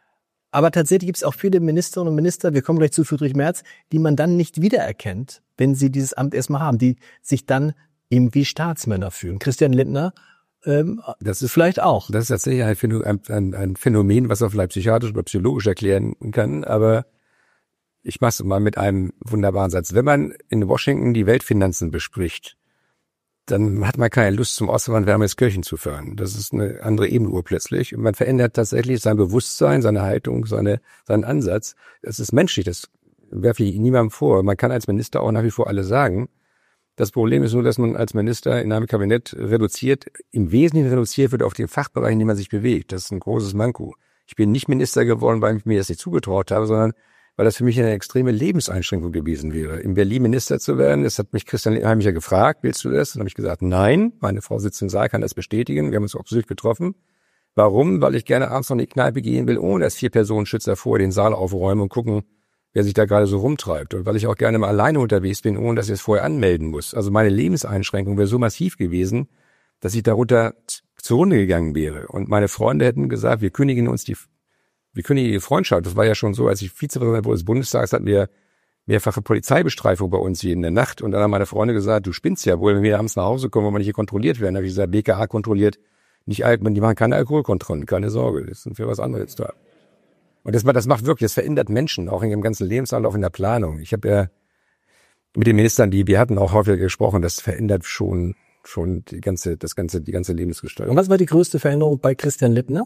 Aber tatsächlich gibt es auch viele Ministerinnen und Minister, wir kommen gleich zu Friedrich Merz, die man dann nicht wiedererkennt, wenn sie dieses Amt erstmal haben, die sich dann eben wie Staatsmänner fühlen. Christian Lindner, das ist vielleicht auch. Das ist tatsächlich ein Phänomen, was man vielleicht psychiatrisch oder psychologisch erklären kann, aber ich mache es mal mit einem wunderbaren Satz. Wenn man in Washington die Weltfinanzen bespricht, dann hat man keine Lust, zum Ausland Wermelskirchen zu fahren. Das ist eine andere Ebene urplötzlich. Und man verändert tatsächlich sein Bewusstsein, seine Haltung, seinen Ansatz. Das ist menschlich, das werfe ich niemandem vor. Man kann als Minister auch nach wie vor alles sagen. Das Problem ist nur, dass man als Minister in einem Kabinett im Wesentlichen reduziert wird auf den Fachbereich, in dem man sich bewegt. Das ist ein großes Manko. Ich bin nicht Minister geworden, weil ich mir das nicht zugetraut habe, sondern weil das für mich eine extreme Lebenseinschränkung gewesen wäre. In Berlin Minister zu werden, das hat mich Christian Lindner gefragt, willst du das? Und dann habe ich gesagt, nein, meine Frau sitzt im Saal, kann das bestätigen, wir haben uns auch persönlich getroffen. Warum? Weil ich gerne abends noch in die Kneipe gehen will, ohne dass 4 Personenschützer vor den Saal aufräumen und gucken, wer sich da gerade so rumtreibt. Und weil ich auch gerne mal alleine unterwegs bin, ohne dass ich es vorher anmelden muss. Also meine Lebenseinschränkung wäre so massiv gewesen, dass ich darunter zugrunde gegangen wäre. Und meine Freunde hätten gesagt, wir kündigen die Freundschaft. Das war ja schon so, als ich Vizepräsident des Bundestags hatten wir mehrfache Polizeibestrafung bei uns hier in der Nacht. Und dann haben meine Freunde gesagt, du spinnst ja wohl, wenn wir abends nach Hause kommen, wo wir nicht hier kontrolliert werden. Da habe ich gesagt, BKA kontrolliert nicht Alkohol, die machen keine Alkoholkontrollen, keine Sorge. Das sind für was anderes da. Und das macht wirklich, das verändert Menschen, auch in ihrem ganzen Lebensablauf, in der Planung. Ich habe ja mit den Ministern, wir hatten auch häufiger gesprochen, das verändert schon die ganze Lebensgestaltung. Und was war die größte Veränderung bei Christian Lindner?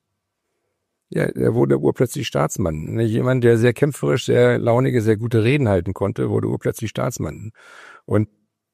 Ja, er wurde urplötzlich Staatsmann. Jemand, der sehr kämpferisch, sehr launige, sehr gute Reden halten konnte, wurde urplötzlich Staatsmann. Und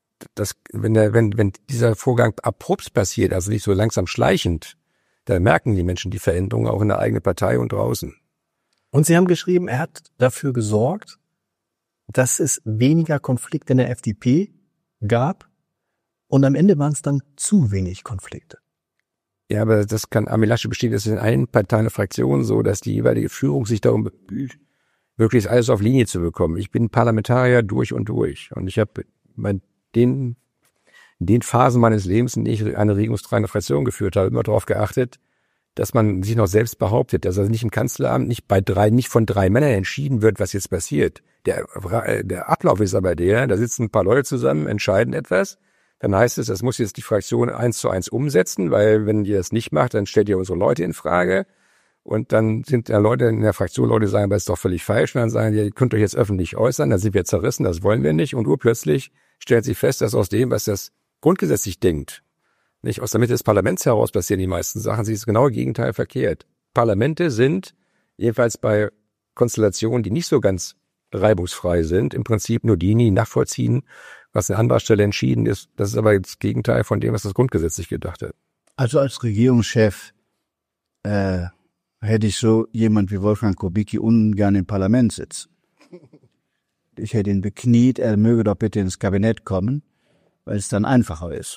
wenn dieser Vorgang abrupt passiert, also nicht so langsam schleichend, da merken die Menschen die Veränderung auch in der eigenen Partei und draußen. Und Sie haben geschrieben, er hat dafür gesorgt, dass es weniger Konflikte in der FDP gab. Und am Ende waren es dann zu wenig Konflikte. Ja, aber das kann Armin Laschet bestätigen, das ist in allen Parteien und Fraktionen so, dass die jeweilige Führung sich darum bemüht, wirklich alles auf Linie zu bekommen. Ich bin Parlamentarier durch und durch. Und ich habe in den Phasen meines Lebens, in denen ich eine regierungstragende Fraktion geführt habe, immer darauf geachtet, dass man sich noch selbst behauptet, dass also nicht im Kanzleramt nicht von 3 Männern entschieden wird, was jetzt passiert. Der Ablauf ist aber da sitzen ein paar Leute zusammen, entscheiden etwas. Dann heißt es, das muss jetzt die Fraktion 1:1 umsetzen, weil wenn ihr das nicht macht, dann stellt ihr unsere Leute in Frage. Und dann sind da Leute in der Fraktion, Leute sagen, das ist doch völlig falsch. Und dann sagen die, ihr könnt euch jetzt öffentlich äußern, dann sind wir zerrissen, das wollen wir nicht. Und urplötzlich stellt sich fest, dass aus dem, was das Grundgesetz sich denkt, nicht aus der Mitte des Parlaments heraus passieren die meisten Sachen, sie ist das genaue Gegenteil verkehrt. Parlamente sind, jedenfalls bei Konstellationen, die nicht so ganz reibungsfrei sind, im Prinzip nur die nachvollziehen, was an anderer Stelle entschieden ist. Das ist aber das Gegenteil von dem, was das Grundgesetz sich gedacht hat. Also als Regierungschef hätte ich so jemand wie Wolfgang Kubicki ungern im Parlament sitzen. Ich hätte ihn bekniet, er möge doch bitte ins Kabinett kommen, weil es dann einfacher ist.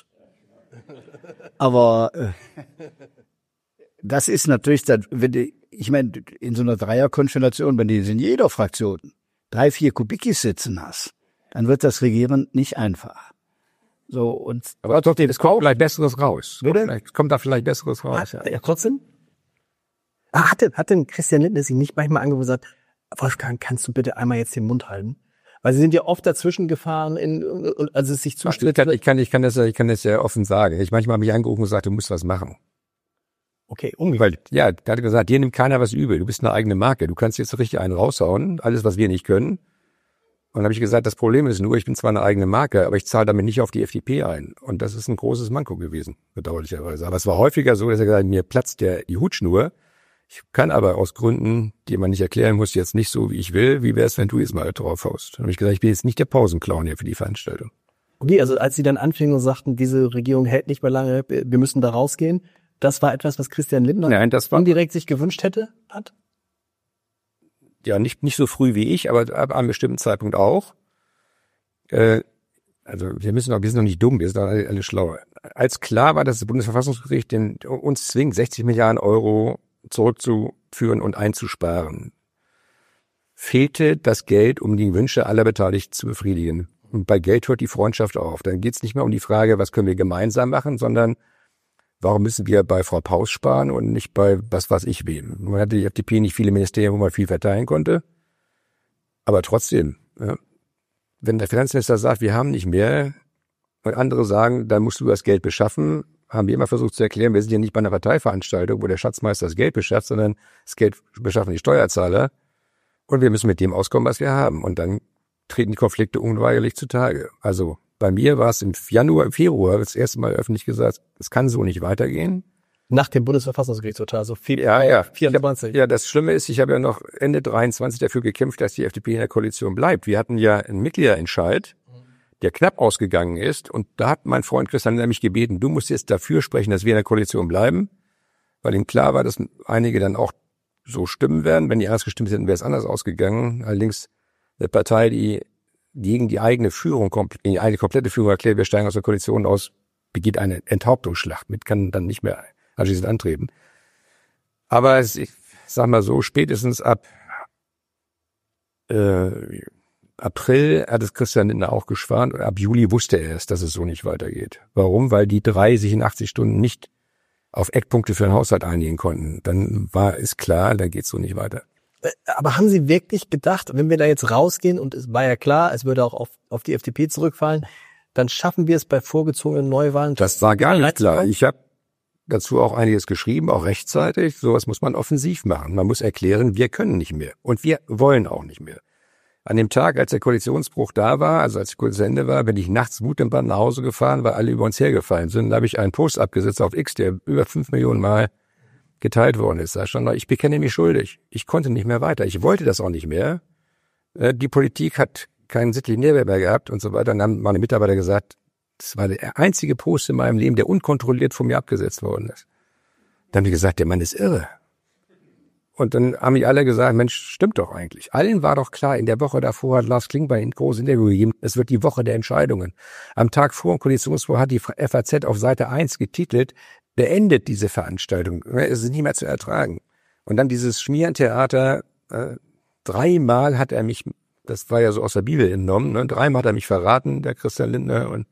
Aber das ist natürlich, ich meine, in so einer Dreierkonstellation, wenn du in jeder Fraktion 3, 4 Kubickis sitzen hast, dann wird das Regieren nicht einfach. So, und aber trotzdem, es kommt vielleicht Besseres raus. Es kommt da vielleicht Besseres raus. Ja, trotzdem? Hat denn Christian Lindner sich nicht manchmal angerufen und gesagt, Wolfgang, kannst du bitte einmal jetzt den Mund halten? Weil sie sind ja oft dazwischen gefahren, als es sich zuspitzt. Ich kann das ja offen sagen. Manchmal habe ich angerufen und gesagt, du musst was machen. Okay, umgekehrt. Ja, da hat er gesagt, dir nimmt keiner was übel. Du bist eine eigene Marke. Du kannst jetzt richtig einen raushauen. Alles, was wir nicht können. Und dann habe ich gesagt, das Problem ist nur, ich bin zwar eine eigene Marke, aber ich zahle damit nicht auf die FDP ein. Und das ist ein großes Manko gewesen, bedauerlicherweise. Aber es war häufiger so, dass er gesagt hat, mir platzt die Hutschnur. Ich kann aber aus Gründen, die man nicht erklären muss, jetzt nicht so, wie ich will. Wie wäre es, wenn du jetzt mal drauf haust? Dann habe ich gesagt, ich bin jetzt nicht der Pausenclown hier für die Veranstaltung. Okay, also als Sie dann anfingen und sagten, diese Regierung hält nicht mehr lange, wir müssen da rausgehen, das war etwas, was Christian Lindner indirekt sich gewünscht hat? Ja, nicht so früh wie ich, aber ab einem bestimmten Zeitpunkt auch. Also wir sind noch nicht dumm, wir sind alle schlauer. Als klar war, dass das Bundesverfassungsgericht uns zwingt, 60 Milliarden Euro zurückzuführen und einzusparen, fehlte das Geld, um die Wünsche aller Beteiligten zu befriedigen. Und bei Geld hört die Freundschaft auf. Dann geht es nicht mehr um die Frage, was können wir gemeinsam machen, sondern Warum müssen wir bei Frau Paus sparen und nicht bei was weiß ich wem? Man hatte die FDP nicht viele Ministerien, wo man viel verteilen konnte. Aber trotzdem, ja, wenn der Finanzminister sagt, wir haben nicht mehr, und andere sagen, dann musst du das Geld beschaffen, haben wir immer versucht zu erklären, wir sind ja nicht bei einer Parteiveranstaltung, wo der Schatzmeister das Geld beschafft, sondern das Geld beschaffen die Steuerzahler. Und wir müssen mit dem auskommen, was wir haben. Und dann treten die Konflikte unweigerlich zutage. Also bei mir war es im Februar das erste Mal öffentlich gesagt, es kann so nicht weitergehen. Nach dem Bundesverfassungsgerichtsurteil, also Ja. 24. Ja, das Schlimme ist, ich habe ja noch Ende 23 dafür gekämpft, dass die FDP in der Koalition bleibt. Wir hatten ja einen Mitgliederentscheid, der knapp ausgegangen ist. Und da hat mein Freund Christian nämlich gebeten, du musst jetzt dafür sprechen, dass wir in der Koalition bleiben, weil ihm klar war, dass einige dann auch so stimmen werden. Wenn die anders gestimmt hätten, wäre es anders ausgegangen. Allerdings eine Partei, die gegen die eigene Führung, die eine komplette Führung erklärt, wir steigen aus der Koalition aus, begeht eine Enthauptungsschlacht mit, kann dann nicht mehr anschließend antreten. Aber ich sag mal so, spätestens ab April hat es Christian Lindner auch geschwant und ab Juli wusste er es, dass es so nicht weitergeht. Warum? Weil die drei sich in 80 Stunden nicht auf Eckpunkte für den Haushalt einigen konnten. Dann war es klar, da geht's so nicht weiter. Aber haben Sie wirklich gedacht, wenn wir da jetzt rausgehen, und es war ja klar, es würde auch auf die FDP zurückfallen, dann schaffen wir es bei vorgezogenen Neuwahlen? Das war gar nicht klar. Ich habe dazu auch einiges geschrieben, auch rechtzeitig. Sowas muss man offensiv machen. Man muss erklären, wir können nicht mehr und wir wollen auch nicht mehr. An dem Tag, als der Koalitionsbruch da war, also als die Koalition zu Ende war, bin ich nachts wutentbrannt nach Hause gefahren, weil alle über uns hergefallen sind. Da habe ich einen Post abgesetzt auf X, der über 5 Millionen Mal geteilt worden ist. Da stand, ich bekenne mich schuldig. Ich konnte nicht mehr weiter. Ich wollte das auch nicht mehr. Die Politik hat keinen sittlichen Nährwert mehr gehabt und so weiter. Dann haben meine Mitarbeiter gesagt, das war der einzige Post in meinem Leben, der unkontrolliert von mir abgesetzt worden ist. Dann haben die gesagt, der Mann ist irre. Und dann haben die alle gesagt, Mensch, stimmt doch eigentlich. Allen war doch klar, in der Woche davor hat Lars Klingbeil ein großes Interview gegeben, es wird die Woche der Entscheidungen. Am Tag vor dem Koalitionsbruch hat die FAZ auf Seite 1 getitelt, beendet diese Veranstaltung. Es ist nicht mehr zu ertragen. Und dann dieses Schmierentheater, 3-mal hat er mich, das war ja so aus der Bibel entnommen, 3-mal hat er mich verraten, der Christian Lindner. Und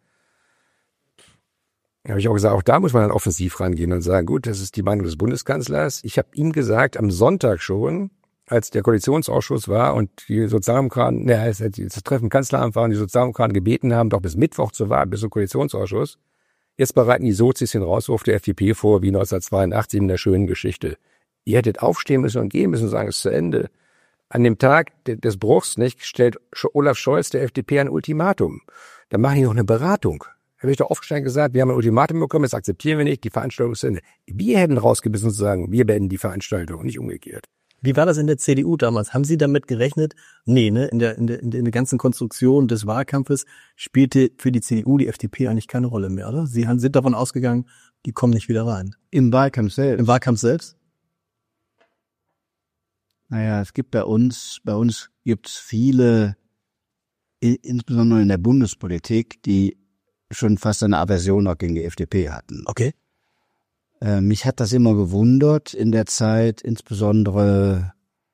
da habe ich auch gesagt, auch da muss man dann offensiv rangehen und sagen, gut, das ist die Meinung des Bundeskanzlers. Ich habe ihm gesagt, am Sonntag schon, als der Koalitionsausschuss war und die Sozialdemokraten, als das Treffen im Kanzleramt war und die Sozialdemokraten gebeten haben, doch bis Mittwoch zu warten, bis zum Koalitionsausschuss. Jetzt bereiten die Sozis den Rauswurf der FDP vor, wie 1982 in der schönen Geschichte. Ihr hättet aufstehen müssen und gehen müssen und sagen, es ist zu Ende. An dem Tag des Bruchs stellt Olaf Scholz der FDP ein Ultimatum. Da machen die noch eine Beratung. Da habe ich doch aufgestanden gesagt, wir haben ein Ultimatum bekommen, das akzeptieren wir nicht, die Veranstaltung ist zu Ende. Wir hätten rausgebissen zu sagen, wir beenden die Veranstaltung, nicht umgekehrt. Wie war das in der CDU damals? Haben Sie damit gerechnet? Nee, ne? In der ganzen Konstruktion des Wahlkampfes spielte für die CDU die FDP eigentlich keine Rolle mehr, oder? Sie sind davon ausgegangen, die kommen nicht wieder rein. Im Wahlkampf selbst? Im Wahlkampf selbst? Naja, es gibt bei uns gibt's viele, insbesondere in der Bundespolitik, die schon fast eine Aversion auch gegen die FDP hatten. Okay. Mich hat das immer gewundert in der Zeit, insbesondere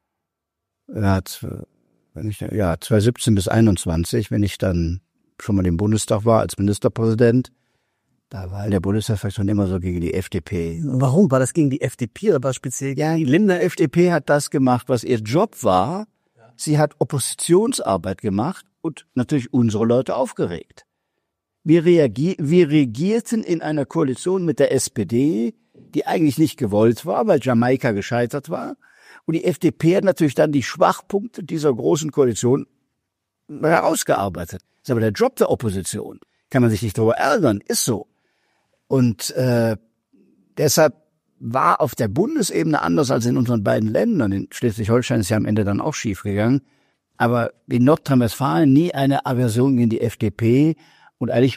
2017 bis 2021, wenn ich dann schon mal im Bundestag war als Ministerpräsident, da war der Bundestagsfraktion immer so gegen die FDP. Warum? War das gegen die FDP oder war speziell? Ja, die Lindner FDP hat das gemacht, was ihr Job war. Sie hat Oppositionsarbeit gemacht und natürlich unsere Leute aufgeregt. Wir regierten in einer Koalition mit der SPD, die eigentlich nicht gewollt war, weil Jamaika gescheitert war. Und die FDP hat natürlich dann die Schwachpunkte dieser großen Koalition herausgearbeitet. Das ist aber der Job der Opposition. Kann man sich nicht darüber ärgern, ist so. Und deshalb war auf der Bundesebene anders als in unseren beiden Ländern. In Schleswig-Holstein ist ja am Ende dann auch schiefgegangen. Aber in Nordrhein-Westfalen nie eine Aversion gegen die FDP. Und eigentlich,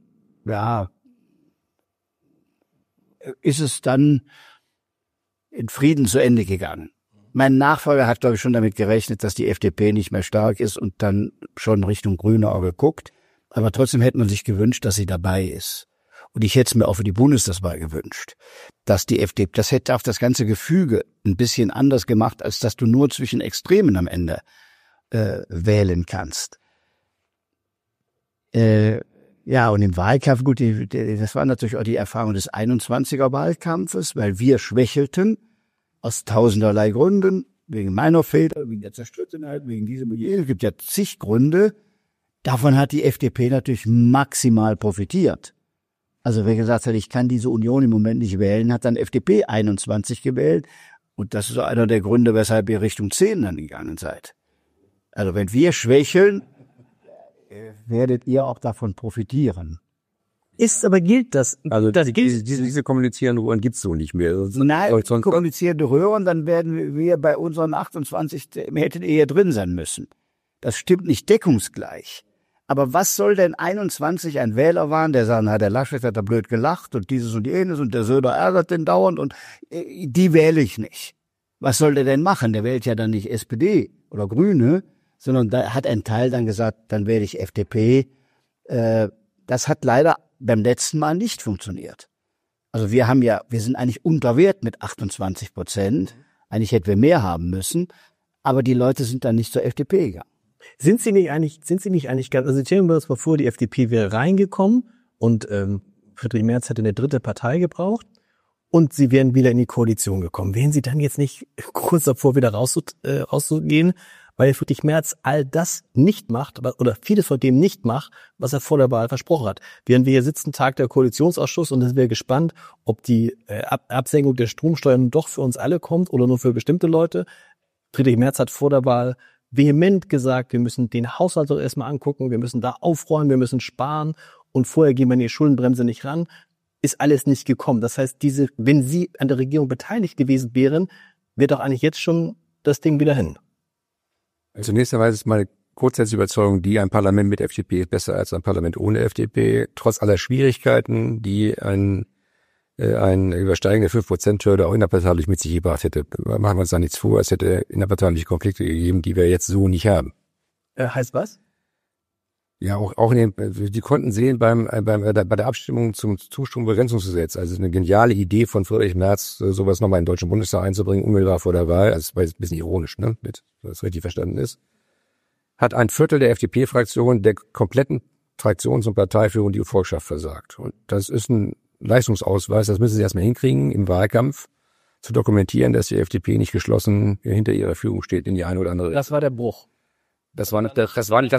ist es dann in Frieden zu Ende gegangen. Mein Nachfolger hat, glaube ich, schon damit gerechnet, dass die FDP nicht mehr stark ist und dann schon Richtung Grüne Auge guckt. Aber trotzdem hätte man sich gewünscht, dass sie dabei ist. Und ich hätte es mir auch für die Bundestagswahl gewünscht, dass die FDP, das hätte auch das ganze Gefüge ein bisschen anders gemacht, als dass du nur zwischen Extremen am Ende wählen kannst. Ja, und im Wahlkampf, gut, das war natürlich auch die Erfahrung des 21er Wahlkampfes, weil wir schwächelten aus tausenderlei Gründen, wegen meiner Fehler, wegen der Zerstrittenheit, wegen diesem und jenem. Es gibt ja zig Gründe. Davon hat die FDP natürlich maximal profitiert. Also wer gesagt hat, ich kann diese Union im Moment nicht wählen, hat dann FDP 21 gewählt. Und das ist so einer der Gründe, weshalb ihr Richtung 10 dann gegangen seid. Also wenn wir schwächeln, werdet ihr auch davon profitieren. Gilt das? Also das gilt. diese kommunizierenden Röhren gibt's so nicht mehr. Nein, kommunizierende Röhren, dann werden wir bei unseren 28, hätten eher drin sein müssen. Das stimmt nicht deckungsgleich. Aber was soll denn 21 ein Wähler waren, der sagt, na, der Laschet hat da blöd gelacht und dieses und jenes und der Söder ärgert den dauernd und die wähle ich nicht. Was soll der denn machen? Der wählt ja dann nicht SPD oder Grüne, sondern da hat ein Teil dann gesagt, dann wähle ich FDP. Das hat leider beim letzten Mal nicht funktioniert. Also wir sind eigentlich unter Wert mit 28%. Eigentlich hätten wir mehr haben müssen, aber die Leute sind dann nicht zur FDP gegangen. Sind Sie nicht eigentlich ganz, also stellen wir uns mal vor, die FDP wäre reingekommen und Friedrich Merz hätte eine dritte Partei gebraucht und Sie wären wieder in die Koalition gekommen. Wären Sie dann jetzt nicht kurz davor, wieder rauszugehen, weil Friedrich Merz all das nicht macht oder vieles von dem nicht macht, was er vor der Wahl versprochen hat? Während wir hier sitzen, Tag der Koalitionsausschuss, und es wäre gespannt, ob die Absenkung der Stromsteuern doch für uns alle kommt oder nur für bestimmte Leute. Friedrich Merz hat vor der Wahl vehement gesagt, wir müssen den Haushalt doch erstmal angucken, wir müssen da aufräumen, wir müssen sparen und vorher gehen wir in die Schuldenbremse nicht ran. Ist alles nicht gekommen. Das heißt, wenn Sie an der Regierung beteiligt gewesen wären, wäre doch eigentlich jetzt schon das Ding wieder hin. Zunächst einmal ist meine grundsätzliche Überzeugung, ein Parlament mit FDP ist besser als ein Parlament ohne FDP. Trotz aller Schwierigkeiten, die ein Übersteigen der 5%-Hürde auch innerparteilich mit sich gebracht hätte. Machen wir uns da nichts vor, es hätte innerparteiliche Konflikte gegeben, die wir jetzt so nicht haben. Heißt was? Ja, auch die konnten sehen bei der Abstimmung zum Zustrombegrenzungsgesetz, also eine geniale Idee von Friedrich Merz, sowas nochmal in den Deutschen Bundestag einzubringen, unmittelbar vor der Wahl, also das ist ein bisschen ironisch, ne, dass das richtig verstanden ist, hat ein Viertel der FDP-Fraktion der kompletten Fraktions- und Parteiführung die Volkschaft versagt. Und das ist ein Leistungsausweis, das müssen sie erstmal hinkriegen, im Wahlkampf zu dokumentieren, dass die FDP nicht geschlossen hinter ihrer Führung steht in die eine oder andere. Das war der Bruch. Das war nicht der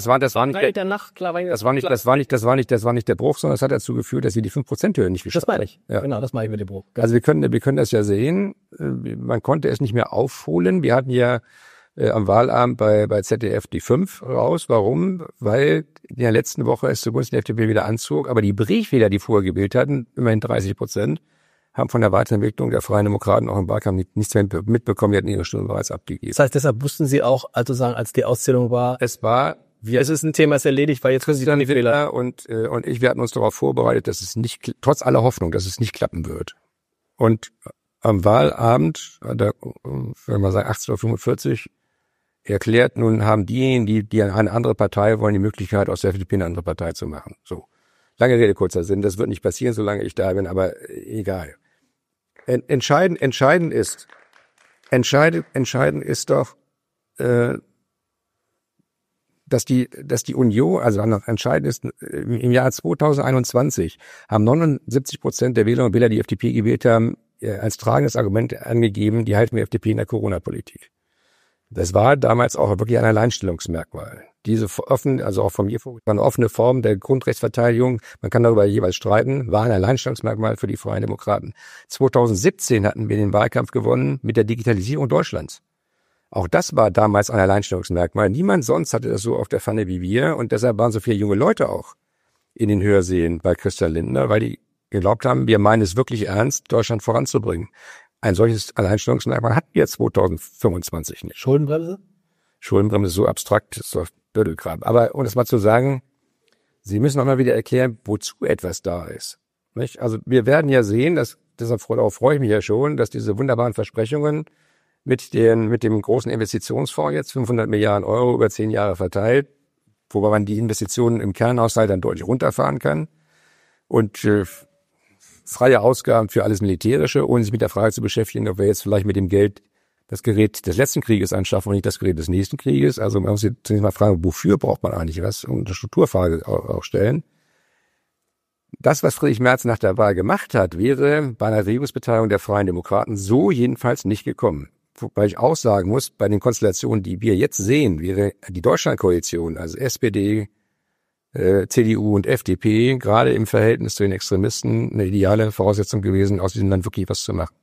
Bruch, sondern es hat dazu geführt, dass sie die 5%-Hürde nicht geschafft haben. Das meine ich. Ja. Genau, das meine ich mit dem Bruch. Also wir können das ja sehen. Man konnte es nicht mehr aufholen. Wir hatten ja am Wahlabend bei ZDF die 5 raus. Warum? Weil in der letzten Woche es zugunsten der FDP wieder anzog. Aber die Briefwähler, die vorher gewählt hatten, immerhin 30%, haben von der Weiterentwicklung der Freien Demokraten auch im Wahlkampf nichts mehr mitbekommen. Die hatten ihre Stimmen bereits abgegeben. Das heißt, deshalb wussten Sie auch, also sagen, als die Auszählung war, es ist ein Thema, ist erledigt, weil jetzt können Sie dann nicht Fehler. Und wir hatten uns darauf vorbereitet, dass es nicht, trotz aller Hoffnung, dass es nicht klappen wird. Und am Wahlabend, wenn man sagt 18:45 Uhr, erklärt, nun haben diejenigen, die eine andere Partei wollen, die Möglichkeit, aus der FDP eine andere Partei zu machen. So. Lange Rede, kurzer Sinn. Das wird nicht passieren, solange ich da bin, aber egal. Entscheidend ist doch, dass die Union, also entscheidend ist, im Jahr 2021 haben 79% der Wählerinnen und Wähler, die FDP gewählt haben, als tragendes Argument angegeben, die halten wir FDP in der Corona-Politik. Das war damals auch wirklich ein Alleinstellungsmerkmal. Diese offene, also auch von mir vor, eine offene Form der Grundrechtsverteidigung, man kann darüber jeweils streiten, war ein Alleinstellungsmerkmal für die Freien Demokraten. 2017 hatten wir den Wahlkampf gewonnen mit der Digitalisierung Deutschlands. Auch das war damals ein Alleinstellungsmerkmal. Niemand sonst hatte das so auf der Pfanne wie wir und deshalb waren so viele junge Leute auch in den Hörsälen bei Christian Lindner, weil die geglaubt haben, wir meinen es wirklich ernst, Deutschland voranzubringen. Ein solches Alleinstellungsmerkmal hatten wir 2025 nicht. Schuldenbremse? Schuldenbremse ist so abstrakt, ist doch Dödelkram. Aber um das mal zu sagen, Sie müssen auch mal wieder erklären, wozu etwas da ist. Nicht? Also wir werden ja sehen, deshalb freue ich mich ja schon, dass diese wunderbaren Versprechungen mit dem großen Investitionsfonds jetzt 500 Milliarden Euro über 10 Jahre verteilt, wobei man die Investitionen im Kernhaushalt dann deutlich runterfahren kann und freie Ausgaben für alles Militärische, ohne sich mit der Frage zu beschäftigen, ob wir jetzt vielleicht mit dem Geld das Gerät des letzten Krieges anschaffen und nicht das Gerät des nächsten Krieges. Also man muss jetzt zunächst mal fragen, wofür braucht man eigentlich was? Und eine Strukturfrage auch stellen. Das, was Friedrich Merz nach der Wahl gemacht hat, wäre bei einer Regierungsbeteiligung der Freien Demokraten so jedenfalls nicht gekommen. Wobei ich auch sagen muss, bei den Konstellationen, die wir jetzt sehen, wäre die Deutschlandkoalition, also SPD, CDU und FDP, gerade im Verhältnis zu den Extremisten eine ideale Voraussetzung gewesen, aus diesem Land wirklich was zu machen.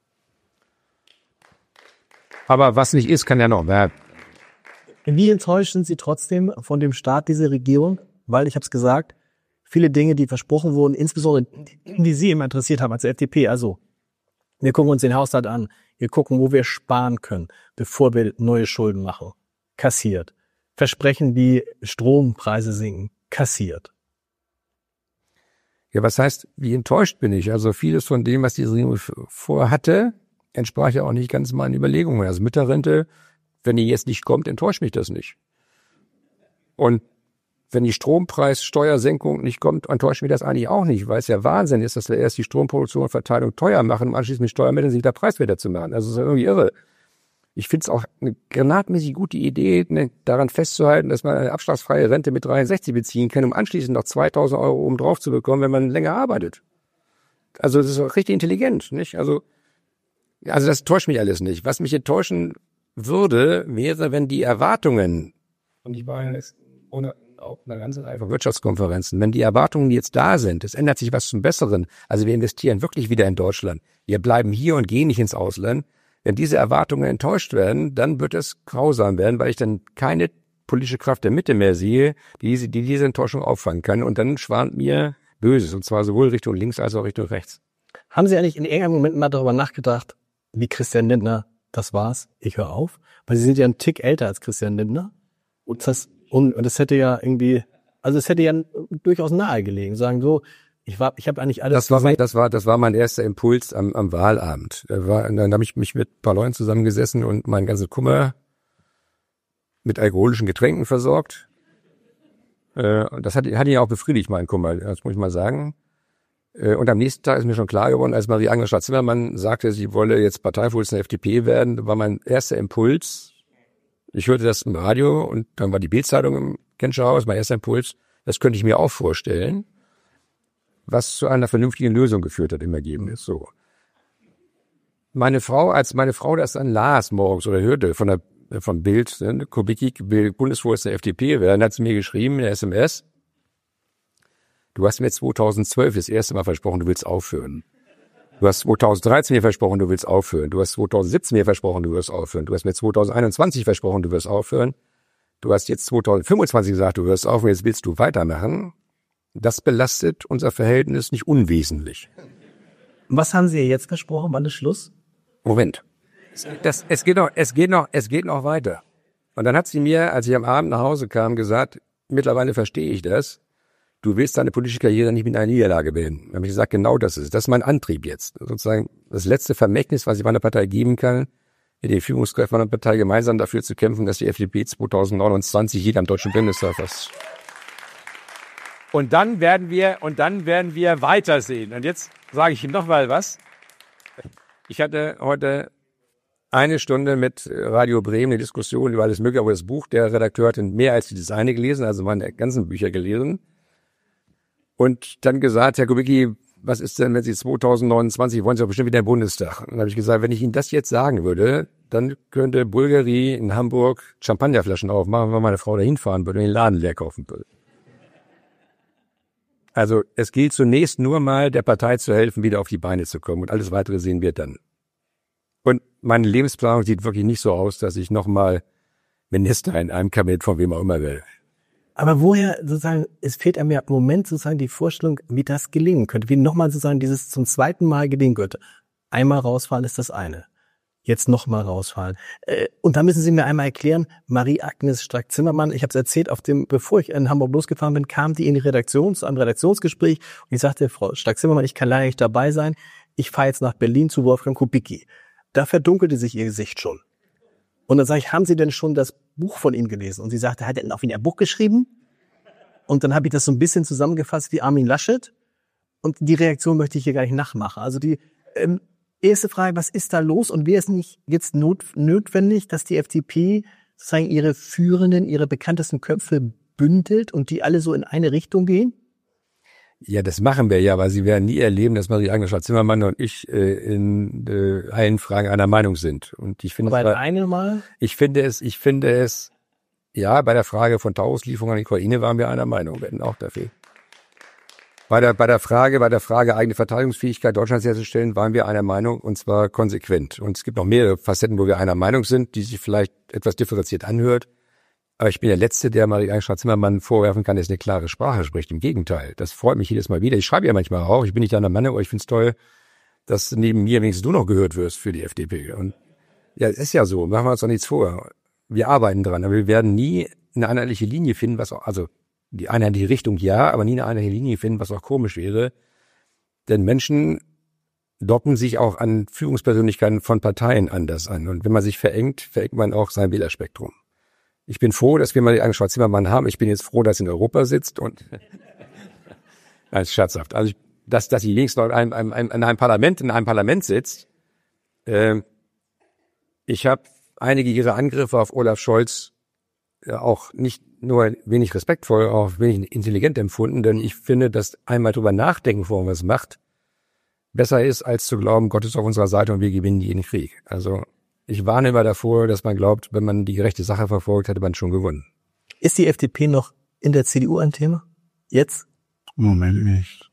Aber was nicht ist, kann ja noch werden. Wie enttäuscht sind Sie trotzdem von dem Start dieser Regierung? Weil, ich habe es gesagt, viele Dinge, die versprochen wurden, insbesondere die Sie immer interessiert haben als FDP. Also, wir gucken uns den Haushalt an. Wir gucken, wo wir sparen können, bevor wir neue Schulden machen. Kassiert. Versprechen, die Strompreise sinken. Kassiert. Ja, was heißt, wie enttäuscht bin ich? Also vieles von dem, was die Regierung vorhatte, entsprach ja auch nicht ganz meinen Überlegungen. Also Mütterrente, wenn die jetzt nicht kommt, enttäuscht mich das nicht. Und wenn die Strompreissteuersenkung nicht kommt, enttäuscht mich das eigentlich auch nicht, weil es ja Wahnsinn ist, dass wir erst die Stromproduktion und Verteilung teuer machen, um anschließend mit Steuermitteln sich da preiswerter zu machen. Also das ist ja irgendwie irre. Ich finde es auch eine granatmäßig gute Idee, daran festzuhalten, dass man eine abschlagsfreie Rente mit 63 beziehen kann, um anschließend noch 2.000 € oben drauf zu bekommen, wenn man länger arbeitet. Also das ist auch richtig intelligent, nicht? Also das täuscht mich alles nicht. Was mich enttäuschen würde, wäre, wenn die Erwartungen, und ich war ja auf einer ganzen Reihe von Wirtschaftskonferenzen, wenn die Erwartungen jetzt da sind, es ändert sich was zum Besseren, also wir investieren wirklich wieder in Deutschland, wir bleiben hier und gehen nicht ins Ausland, wenn diese Erwartungen enttäuscht werden, dann wird es grausam werden, weil ich dann keine politische Kraft der Mitte mehr sehe, die diese Enttäuschung auffangen kann, und dann schwant mir Böses, und zwar sowohl Richtung links als auch Richtung rechts. Haben Sie eigentlich in irgendeinem Moment mal darüber nachgedacht, wie Christian Lindner, das war's, ich höre auf? Weil Sie sind ja einen Tick älter als Christian Lindner. Und das hätte ja irgendwie, also es hätte ja durchaus nahe gelegen, sagen so, ich habe eigentlich alles. Das war mein erster Impuls am Wahlabend. Dann habe ich mich mit ein paar Leuten zusammengesessen und meinen ganzen Kummer mit alkoholischen Getränken versorgt. Das hat ihn auch befriedigt, mein Kummer, das muss ich mal sagen. Und am nächsten Tag ist mir schon klar geworden, als Marie-Agnes Strack-Zimmermann sagte, sie wolle jetzt Parteivorsitzende der FDP werden, war mein erster Impuls. Ich hörte das im Radio und dann war die Bild-Zeitung im Genscherhaus, mein erster Impuls. Das könnte ich mir auch vorstellen, was zu einer vernünftigen Lösung geführt hat im Ergebnis. So. Als meine Frau das dann las morgens oder hörte von Bild, Kubicki will Bundesvorsitzender der FDP werden, hat sie mir geschrieben in der SMS, du hast mir 2012 das erste Mal versprochen, du willst aufhören. Du hast 2013 mir versprochen, du willst aufhören. Du hast 2017 mir versprochen, du wirst aufhören. Du hast mir 2021 versprochen, du wirst aufhören. Du hast jetzt 2025 gesagt, du wirst aufhören, jetzt willst du weitermachen. Das belastet unser Verhältnis nicht unwesentlich. Was haben Sie jetzt versprochen? Wann ist Schluss? Moment. Es geht noch weiter. Und dann hat sie mir, als ich am Abend nach Hause kam, gesagt, mittlerweile verstehe ich das. Du willst deine politische Karriere nicht mit einer Niederlage beenden. Dann habe ich gesagt, genau das ist mein Antrieb jetzt. Sozusagen das letzte Vermächtnis, was ich meiner Partei geben kann, mit den Führungskräften meiner Partei gemeinsam dafür zu kämpfen, dass die FDP 2029 jeder am Deutschen Bundestag ist. Und dann werden wir weitersehen. Und jetzt sage ich Ihnen noch mal was. Ich hatte heute eine Stunde mit Radio Bremen eine Diskussion über alles Mögliche, aber das Buch der Redakteur hat mehr als die seine gelesen, also meine ganzen Bücher gelesen. Und dann gesagt, Herr Kubicki, was ist denn, wenn Sie 2029, wollen Sie doch bestimmt wieder im Bundestag? Und dann habe ich gesagt, wenn ich Ihnen das jetzt sagen würde, dann könnte Bulgari in Hamburg Champagnerflaschen aufmachen, wenn meine Frau dahin fahren würde und den Laden leer kaufen würde. Also es gilt zunächst nur mal, der Partei zu helfen, wieder auf die Beine zu kommen. Und alles Weitere sehen wir dann. Und meine Lebensplanung sieht wirklich nicht so aus, dass ich nochmal Minister in einem Kabinett von wem auch immer werde. Aber woher sozusagen, es fehlt einem ja im Moment sozusagen die Vorstellung, wie das gelingen könnte, wie nochmal sozusagen dieses zum zweiten Mal gelingen könnte. Einmal rausfallen ist das eine. Jetzt nochmal rausfallen. Und da müssen Sie mir einmal erklären, Marie-Agnes Strack-Zimmermann, ich habe es erzählt, bevor ich in Hamburg losgefahren bin, kam die in die zu einem Redaktionsgespräch und ich sagte, Frau Strack-Zimmermann, ich kann leider nicht dabei sein, ich fahre jetzt nach Berlin zu Wolfgang Kubicki. Da verdunkelte sich ihr Gesicht schon. Und dann sage ich, haben Sie denn schon das Buch von ihm gelesen? Und sie sagte, hat er denn auf ihn ein Buch geschrieben? Und dann habe ich das so ein bisschen zusammengefasst wie Armin Laschet. Und die Reaktion möchte ich hier gar nicht nachmachen. Also die erste Frage, was ist da los? Und wäre es nicht jetzt notwendig, dass die FDP sozusagen ihre bekanntesten Köpfe bündelt und die alle so in eine Richtung gehen? Ja, das machen wir ja, aber Sie werden nie erleben, dass Marie-Agnes Strack-Zimmermann und ich in allen Fragen einer Meinung sind. Und ich finde Ich finde es, ja, bei der Frage von Taurus-Lieferungen an die Ukraine waren wir einer Meinung, werden auch dafür. Bei der Frage eigene Verteidigungsfähigkeit Deutschlands herzustellen, waren wir einer Meinung, und zwar konsequent. Und es gibt noch mehrere Facetten, wo wir einer Meinung sind, die sich vielleicht etwas differenziert anhört. Aber ich bin der Letzte, der Marie-Agnes Strack-Zimmermann vorwerfen kann, dass er eine klare Sprache spricht. Im Gegenteil. Das freut mich jedes Mal wieder. Ich schreibe ja manchmal auch. Ich bin nicht einer Meinung, aber ich finde es toll, dass neben mir wenigstens du noch gehört wirst für die FDP. Und ja, es ist ja so. Machen wir uns doch nichts vor. Wir arbeiten dran, aber wir werden nie eine einheitliche Linie finden, was auch, also die einheitliche Richtung ja, aber nie eine einheitliche Linie finden, was auch komisch wäre. Denn Menschen docken sich auch an Führungspersönlichkeiten von Parteien anders an. Und wenn man sich verengt man auch sein Wählerspektrum. Ich bin froh, dass wir mal die Agnes Strack-Zimmermann haben. Ich bin jetzt froh, dass sie in Europa sitzt und nein, scherzhaft. Also dass sie wenigstens noch in einem Parlament sitzt. Ich habe einige ihrer Angriffe auf Olaf Scholz auch nicht nur wenig respektvoll, auch wenig intelligent empfunden, denn ich finde, dass einmal drüber nachdenken, bevor man es macht, besser ist, als zu glauben, Gott ist auf unserer Seite und wir gewinnen jeden Krieg. Also ich warne immer davor, dass man glaubt, wenn man die gerechte Sache verfolgt, hätte man schon gewonnen. Ist die FDP noch in der CDU ein Thema? Jetzt? Im Moment nicht.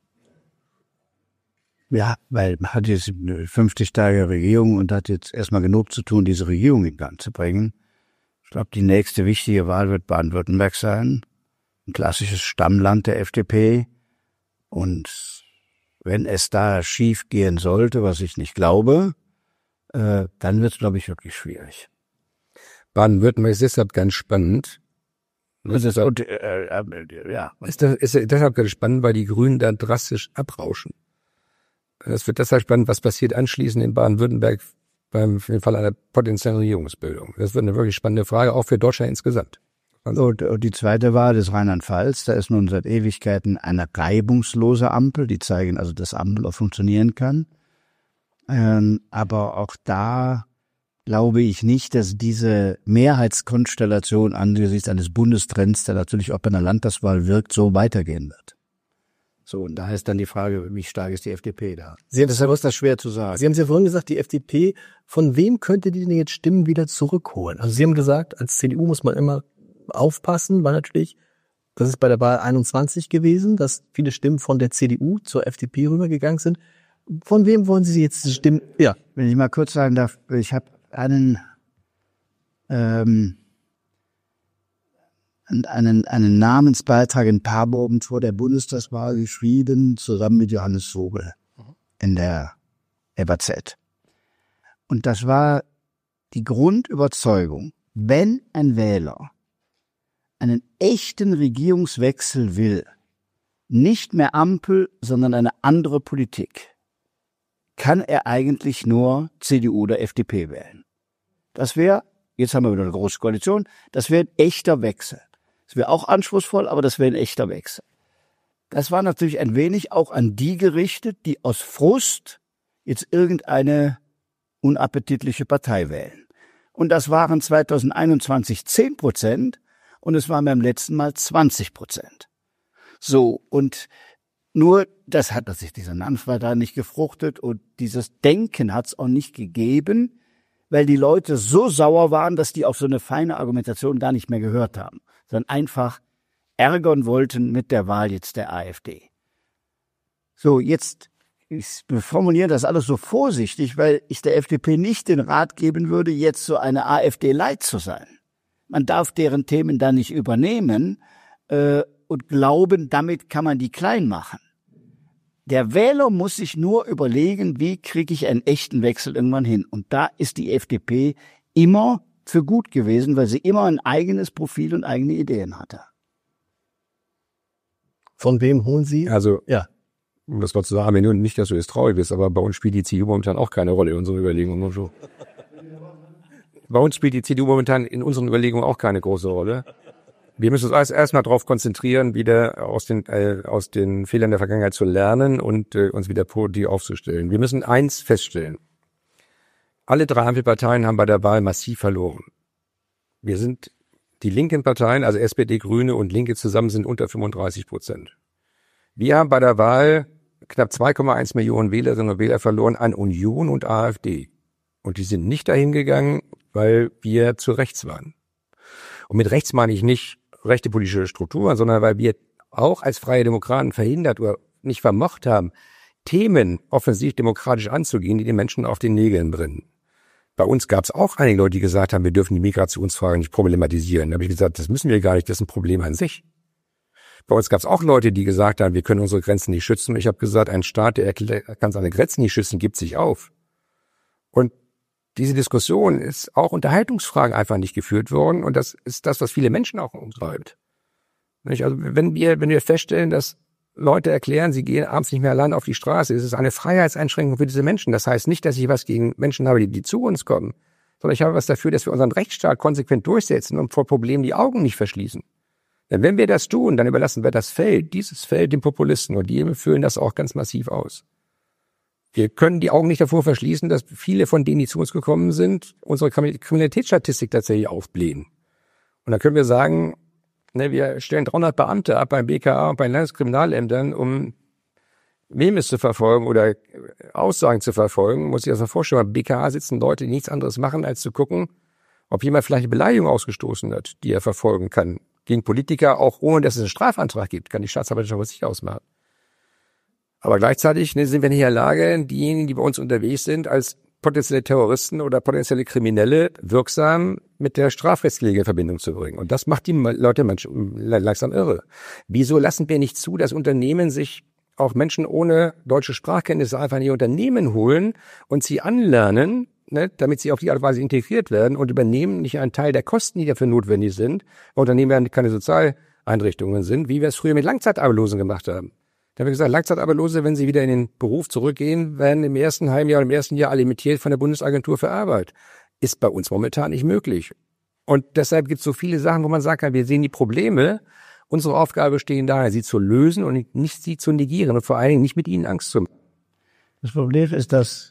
Ja, weil man hat jetzt 50 Tage Regierung und hat jetzt erstmal genug zu tun, diese Regierung in Gang zu bringen. Ich glaube, die nächste wichtige Wahl wird Baden-Württemberg sein. Ein klassisches Stammland der FDP. Und wenn es da schief gehen sollte, was ich nicht glaube, dann wird es, glaube ich, wirklich schwierig. Baden-Württemberg ist deshalb ganz spannend. Ist deshalb ganz spannend, weil die Grünen da drastisch abrauschen. Es wird deshalb spannend, was passiert anschließend in Baden-Württemberg im Fall einer potenziellen Regierungsbildung. Das wird eine wirklich spannende Frage, auch für Deutschland insgesamt. Und die zweite Wahl ist Rheinland-Pfalz. Da ist nun seit Ewigkeiten eine reibungslose Ampel. Die zeigen also, dass Ampel auch funktionieren kann. Aber auch da glaube ich nicht, dass diese Mehrheitskonstellation angesichts eines Bundestrends, der natürlich auch bei einer Landtagswahl wirkt, so weitergehen wird. So, und da ist dann die Frage, wie stark ist die FDP da? Deshalb ist das schwer zu sagen. Sie haben es ja vorhin gesagt, die FDP, von wem könnte die denn jetzt Stimmen wieder zurückholen? Also Sie haben gesagt, als CDU muss man immer aufpassen, weil natürlich, das ist bei der Wahl 21 gewesen, dass viele Stimmen von der CDU zur FDP rübergegangen sind. Von wem wollen Sie jetzt Stimmen? Ja. Wenn ich mal kurz sagen darf, ich habe einen Namensbeitrag in Paarbogen vor der Bundestagswahl geschrieben, zusammen mit Johannes Vogel in der FAZ. Und das war die Grundüberzeugung, wenn ein Wähler einen echten Regierungswechsel will, nicht mehr Ampel, sondern eine andere Politik, kann er eigentlich nur CDU oder FDP wählen. Das wäre, jetzt haben wir wieder eine große Koalition, das wäre ein echter Wechsel. Das wäre auch anspruchsvoll, aber das wäre ein echter Wechsel. Das war natürlich ein wenig auch an die gerichtet, die aus Frust jetzt irgendeine unappetitliche Partei wählen. Und das waren 2021 10% und es waren beim letzten Mal 20%. So, und nur, das hat sich dieser Nanf da nicht gefruchtet und dieses Denken hat es auch nicht gegeben, weil die Leute so sauer waren, dass die auf so eine feine Argumentation gar nicht mehr gehört haben, sondern einfach ärgern wollten mit der Wahl jetzt der AfD. So, jetzt, ich formuliere das alles so vorsichtig, weil ich der FDP nicht den Rat geben würde, jetzt so eine AfD-Light zu sein. Man darf deren Themen da nicht übernehmen und glauben, damit kann man die klein machen. Der Wähler muss sich nur überlegen, wie kriege ich einen echten Wechsel irgendwann hin. Und da ist die FDP immer für gut gewesen, weil sie immer ein eigenes Profil und eigene Ideen hatte. Von wem holen Sie? Also, ja, um das mal zu sagen, nun nicht, dass du jetzt traurig bist, aber bei uns spielt die CDU momentan auch keine Rolle in unseren Überlegungen. So. Bei uns spielt die CDU momentan in unseren Überlegungen auch keine große Rolle. Wir müssen uns erstmal darauf konzentrieren, wieder aus den Fehlern der Vergangenheit zu lernen und uns wieder positiv aufzustellen. Wir müssen eins feststellen. Alle drei Ampelparteien haben bei der Wahl massiv verloren. Wir sind die linken Parteien, also SPD, Grüne und Linke zusammen sind unter 35%. Wir haben bei der Wahl knapp 2,1 Millionen Wählerinnen und Wähler verloren an Union und AfD. Und die sind nicht dahin gegangen, weil wir zu rechts waren. Und mit rechts meine ich nicht rechte politische Strukturen, sondern weil wir auch als Freie Demokraten verhindert oder nicht vermocht haben, Themen offensiv demokratisch anzugehen, die den Menschen auf den Nägeln brennen. Bei uns gab es auch einige Leute, die gesagt haben, wir dürfen die Migrationsfrage nicht problematisieren. Da habe ich gesagt, das müssen wir gar nicht, das ist ein Problem an sich. Bei uns gab es auch Leute, die gesagt haben, wir können unsere Grenzen nicht schützen. Und ich habe gesagt, ein Staat, der kann seine Grenzen nicht schützen, gibt sich auf. Und diese Diskussion ist auch Unterhaltungsfragen einfach nicht geführt worden. Und das ist das, was viele Menschen auch umtreibt. Also wenn wir feststellen, dass Leute erklären, sie gehen abends nicht mehr allein auf die Straße, ist es eine Freiheitseinschränkung für diese Menschen. Das heißt nicht, dass ich was gegen Menschen habe, die zu uns kommen, sondern ich habe was dafür, dass wir unseren Rechtsstaat konsequent durchsetzen und vor Problemen die Augen nicht verschließen. Denn wenn wir das tun, dann überlassen wir dieses Feld den Populisten und die füllen das auch ganz massiv aus. Wir können die Augen nicht davor verschließen, dass viele von denen, die zu uns gekommen sind, unsere Kriminalitätsstatistik tatsächlich aufblähen. Und dann können wir sagen, wir stellen 300 Beamte ab beim BKA und bei den Landeskriminalämtern, um Memes zu verfolgen oder Aussagen zu verfolgen. Muss ich das mal vorstellen, beim BKA sitzen Leute, die nichts anderes machen, als zu gucken, ob jemand vielleicht eine Beleidigung ausgestoßen hat, die er verfolgen kann. Gegen Politiker, auch ohne dass es einen Strafantrag gibt, kann die Staatsanwaltschaft was sich ausmachen. Aber gleichzeitig sind wir nicht in der Lage, diejenigen, die bei uns unterwegs sind, als potenzielle Terroristen oder potenzielle Kriminelle wirksam mit der Strafrechtspflege in Verbindung zu bringen. Und das macht die Leute langsam irre. Wieso lassen wir nicht zu, dass Unternehmen sich auch Menschen ohne deutsche Sprachkenntnisse einfach in ihr Unternehmen holen und sie anlernen, damit sie auf die Art und Weise integriert werden und übernehmen nicht einen Teil der Kosten, die dafür notwendig sind, weil Unternehmen ja keine Sozialeinrichtungen sind, wie wir es früher mit Langzeitarbeitslosen gemacht haben. Da haben wir gesagt, Langzeitarbeitslose, wenn sie wieder in den Beruf zurückgehen, werden im ersten Halbjahr oder im ersten Jahr alimentiert von der Bundesagentur für Arbeit. Ist bei uns momentan nicht möglich. Und deshalb gibt es so viele Sachen, wo man sagen kann, wir sehen die Probleme. Unsere Aufgabe besteht darin, sie zu lösen und nicht sie zu negieren und vor allen Dingen nicht mit ihnen Angst zu machen. Das Problem ist, dass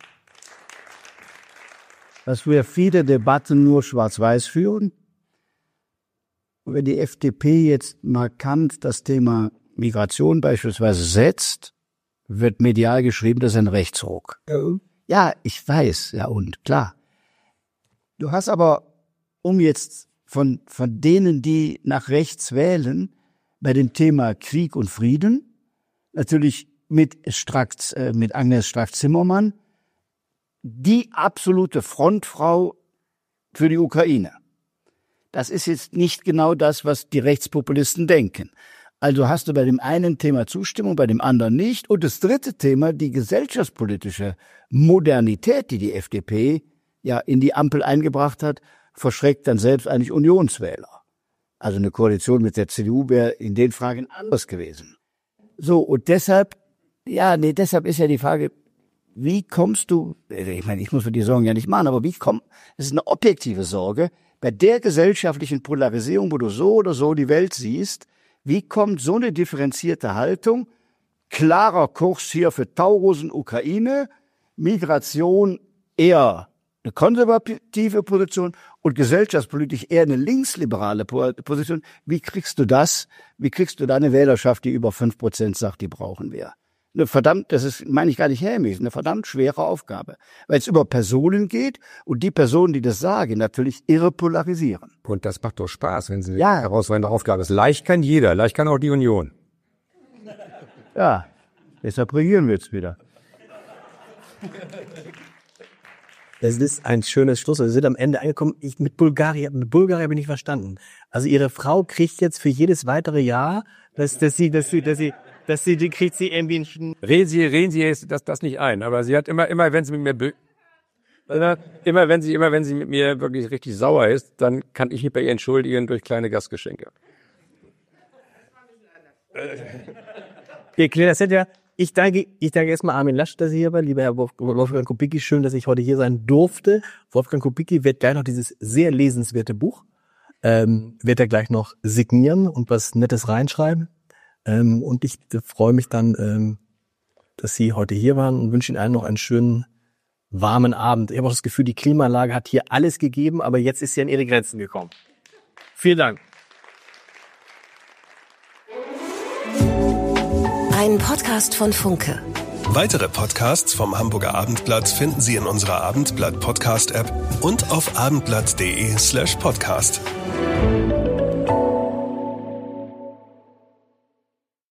wir viele Debatten nur schwarz-weiß führen. Und wenn die FDP jetzt markant das Thema Migration beispielsweise setzt, wird medial geschrieben, das ist ein Rechtsruck. Ja, ich weiß, ja und klar. Du hast aber, um jetzt von denen, die nach rechts wählen, bei dem Thema Krieg und Frieden, natürlich mit Agnes Strack-Zimmermann, die absolute Frontfrau für die Ukraine. Das ist jetzt nicht genau das, was die Rechtspopulisten denken. Also hast du bei dem einen Thema Zustimmung, bei dem anderen nicht. Und das dritte Thema, die gesellschaftspolitische Modernität, die die FDP ja in die Ampel eingebracht hat, verschreckt dann selbst eigentlich Unionswähler. Also eine Koalition mit der CDU wäre in den Fragen anders gewesen. So, und deshalb ist ja die Frage, wie kommst du, ich meine, ich muss mir die Sorgen ja nicht machen, aber das ist eine objektive Sorge, bei der gesellschaftlichen Polarisierung, wo du so oder so die Welt siehst, wie kommt so eine differenzierte Haltung, klarer Kurs hier für Taurusen, Ukraine, Migration eher eine konservative Position und gesellschaftspolitisch eher eine linksliberale Position. Wie kriegst du das? Wie kriegst du da eine Wählerschaft, die über 5% sagt, die brauchen wir? Das ist, meine ich gar nicht hämisch, eine verdammt schwere Aufgabe. Weil es über Personen geht und die Personen, die das sagen, natürlich irre polarisieren. Und das macht doch Spaß, wenn sie eine herausfordernde Aufgabe ist. Leicht kann jeder, leicht kann auch die Union. Ja, deshalb regieren wir jetzt wieder. Das ist ein schönes Schluss. Wir sind am Ende angekommen. Mit Bulgarien bin ich verstanden. Also Ihre Frau kriegt jetzt für jedes weitere Jahr, dass sie kriegt sie irgendwie einen... Reden Sie jetzt das nicht ein, aber sie hat immer wenn sie mit mir immer wenn sie mit mir wirklich richtig sauer ist, dann kann ich mich bei ihr entschuldigen durch kleine Gastgeschenke. Wir klären das ja. Ich danke erstmal Armin Laschet, dass Sie hier war. Lieber Herr Wolfgang Kubicki, schön, dass ich heute hier sein durfte. Wolfgang Kubicki wird gleich noch dieses sehr lesenswerte Buch, wird er gleich noch signieren und was Nettes reinschreiben. Und ich freue mich dann, dass Sie heute hier waren und wünsche Ihnen allen noch einen schönen, warmen Abend. Ich habe auch das Gefühl, die Klimaanlage hat hier alles gegeben, aber jetzt ist sie an ihre Grenzen gekommen. Vielen Dank. Ein Podcast von Funke. Weitere Podcasts vom Hamburger Abendblatt finden Sie in unserer Abendblatt Podcast App und auf abendblatt.de/podcast.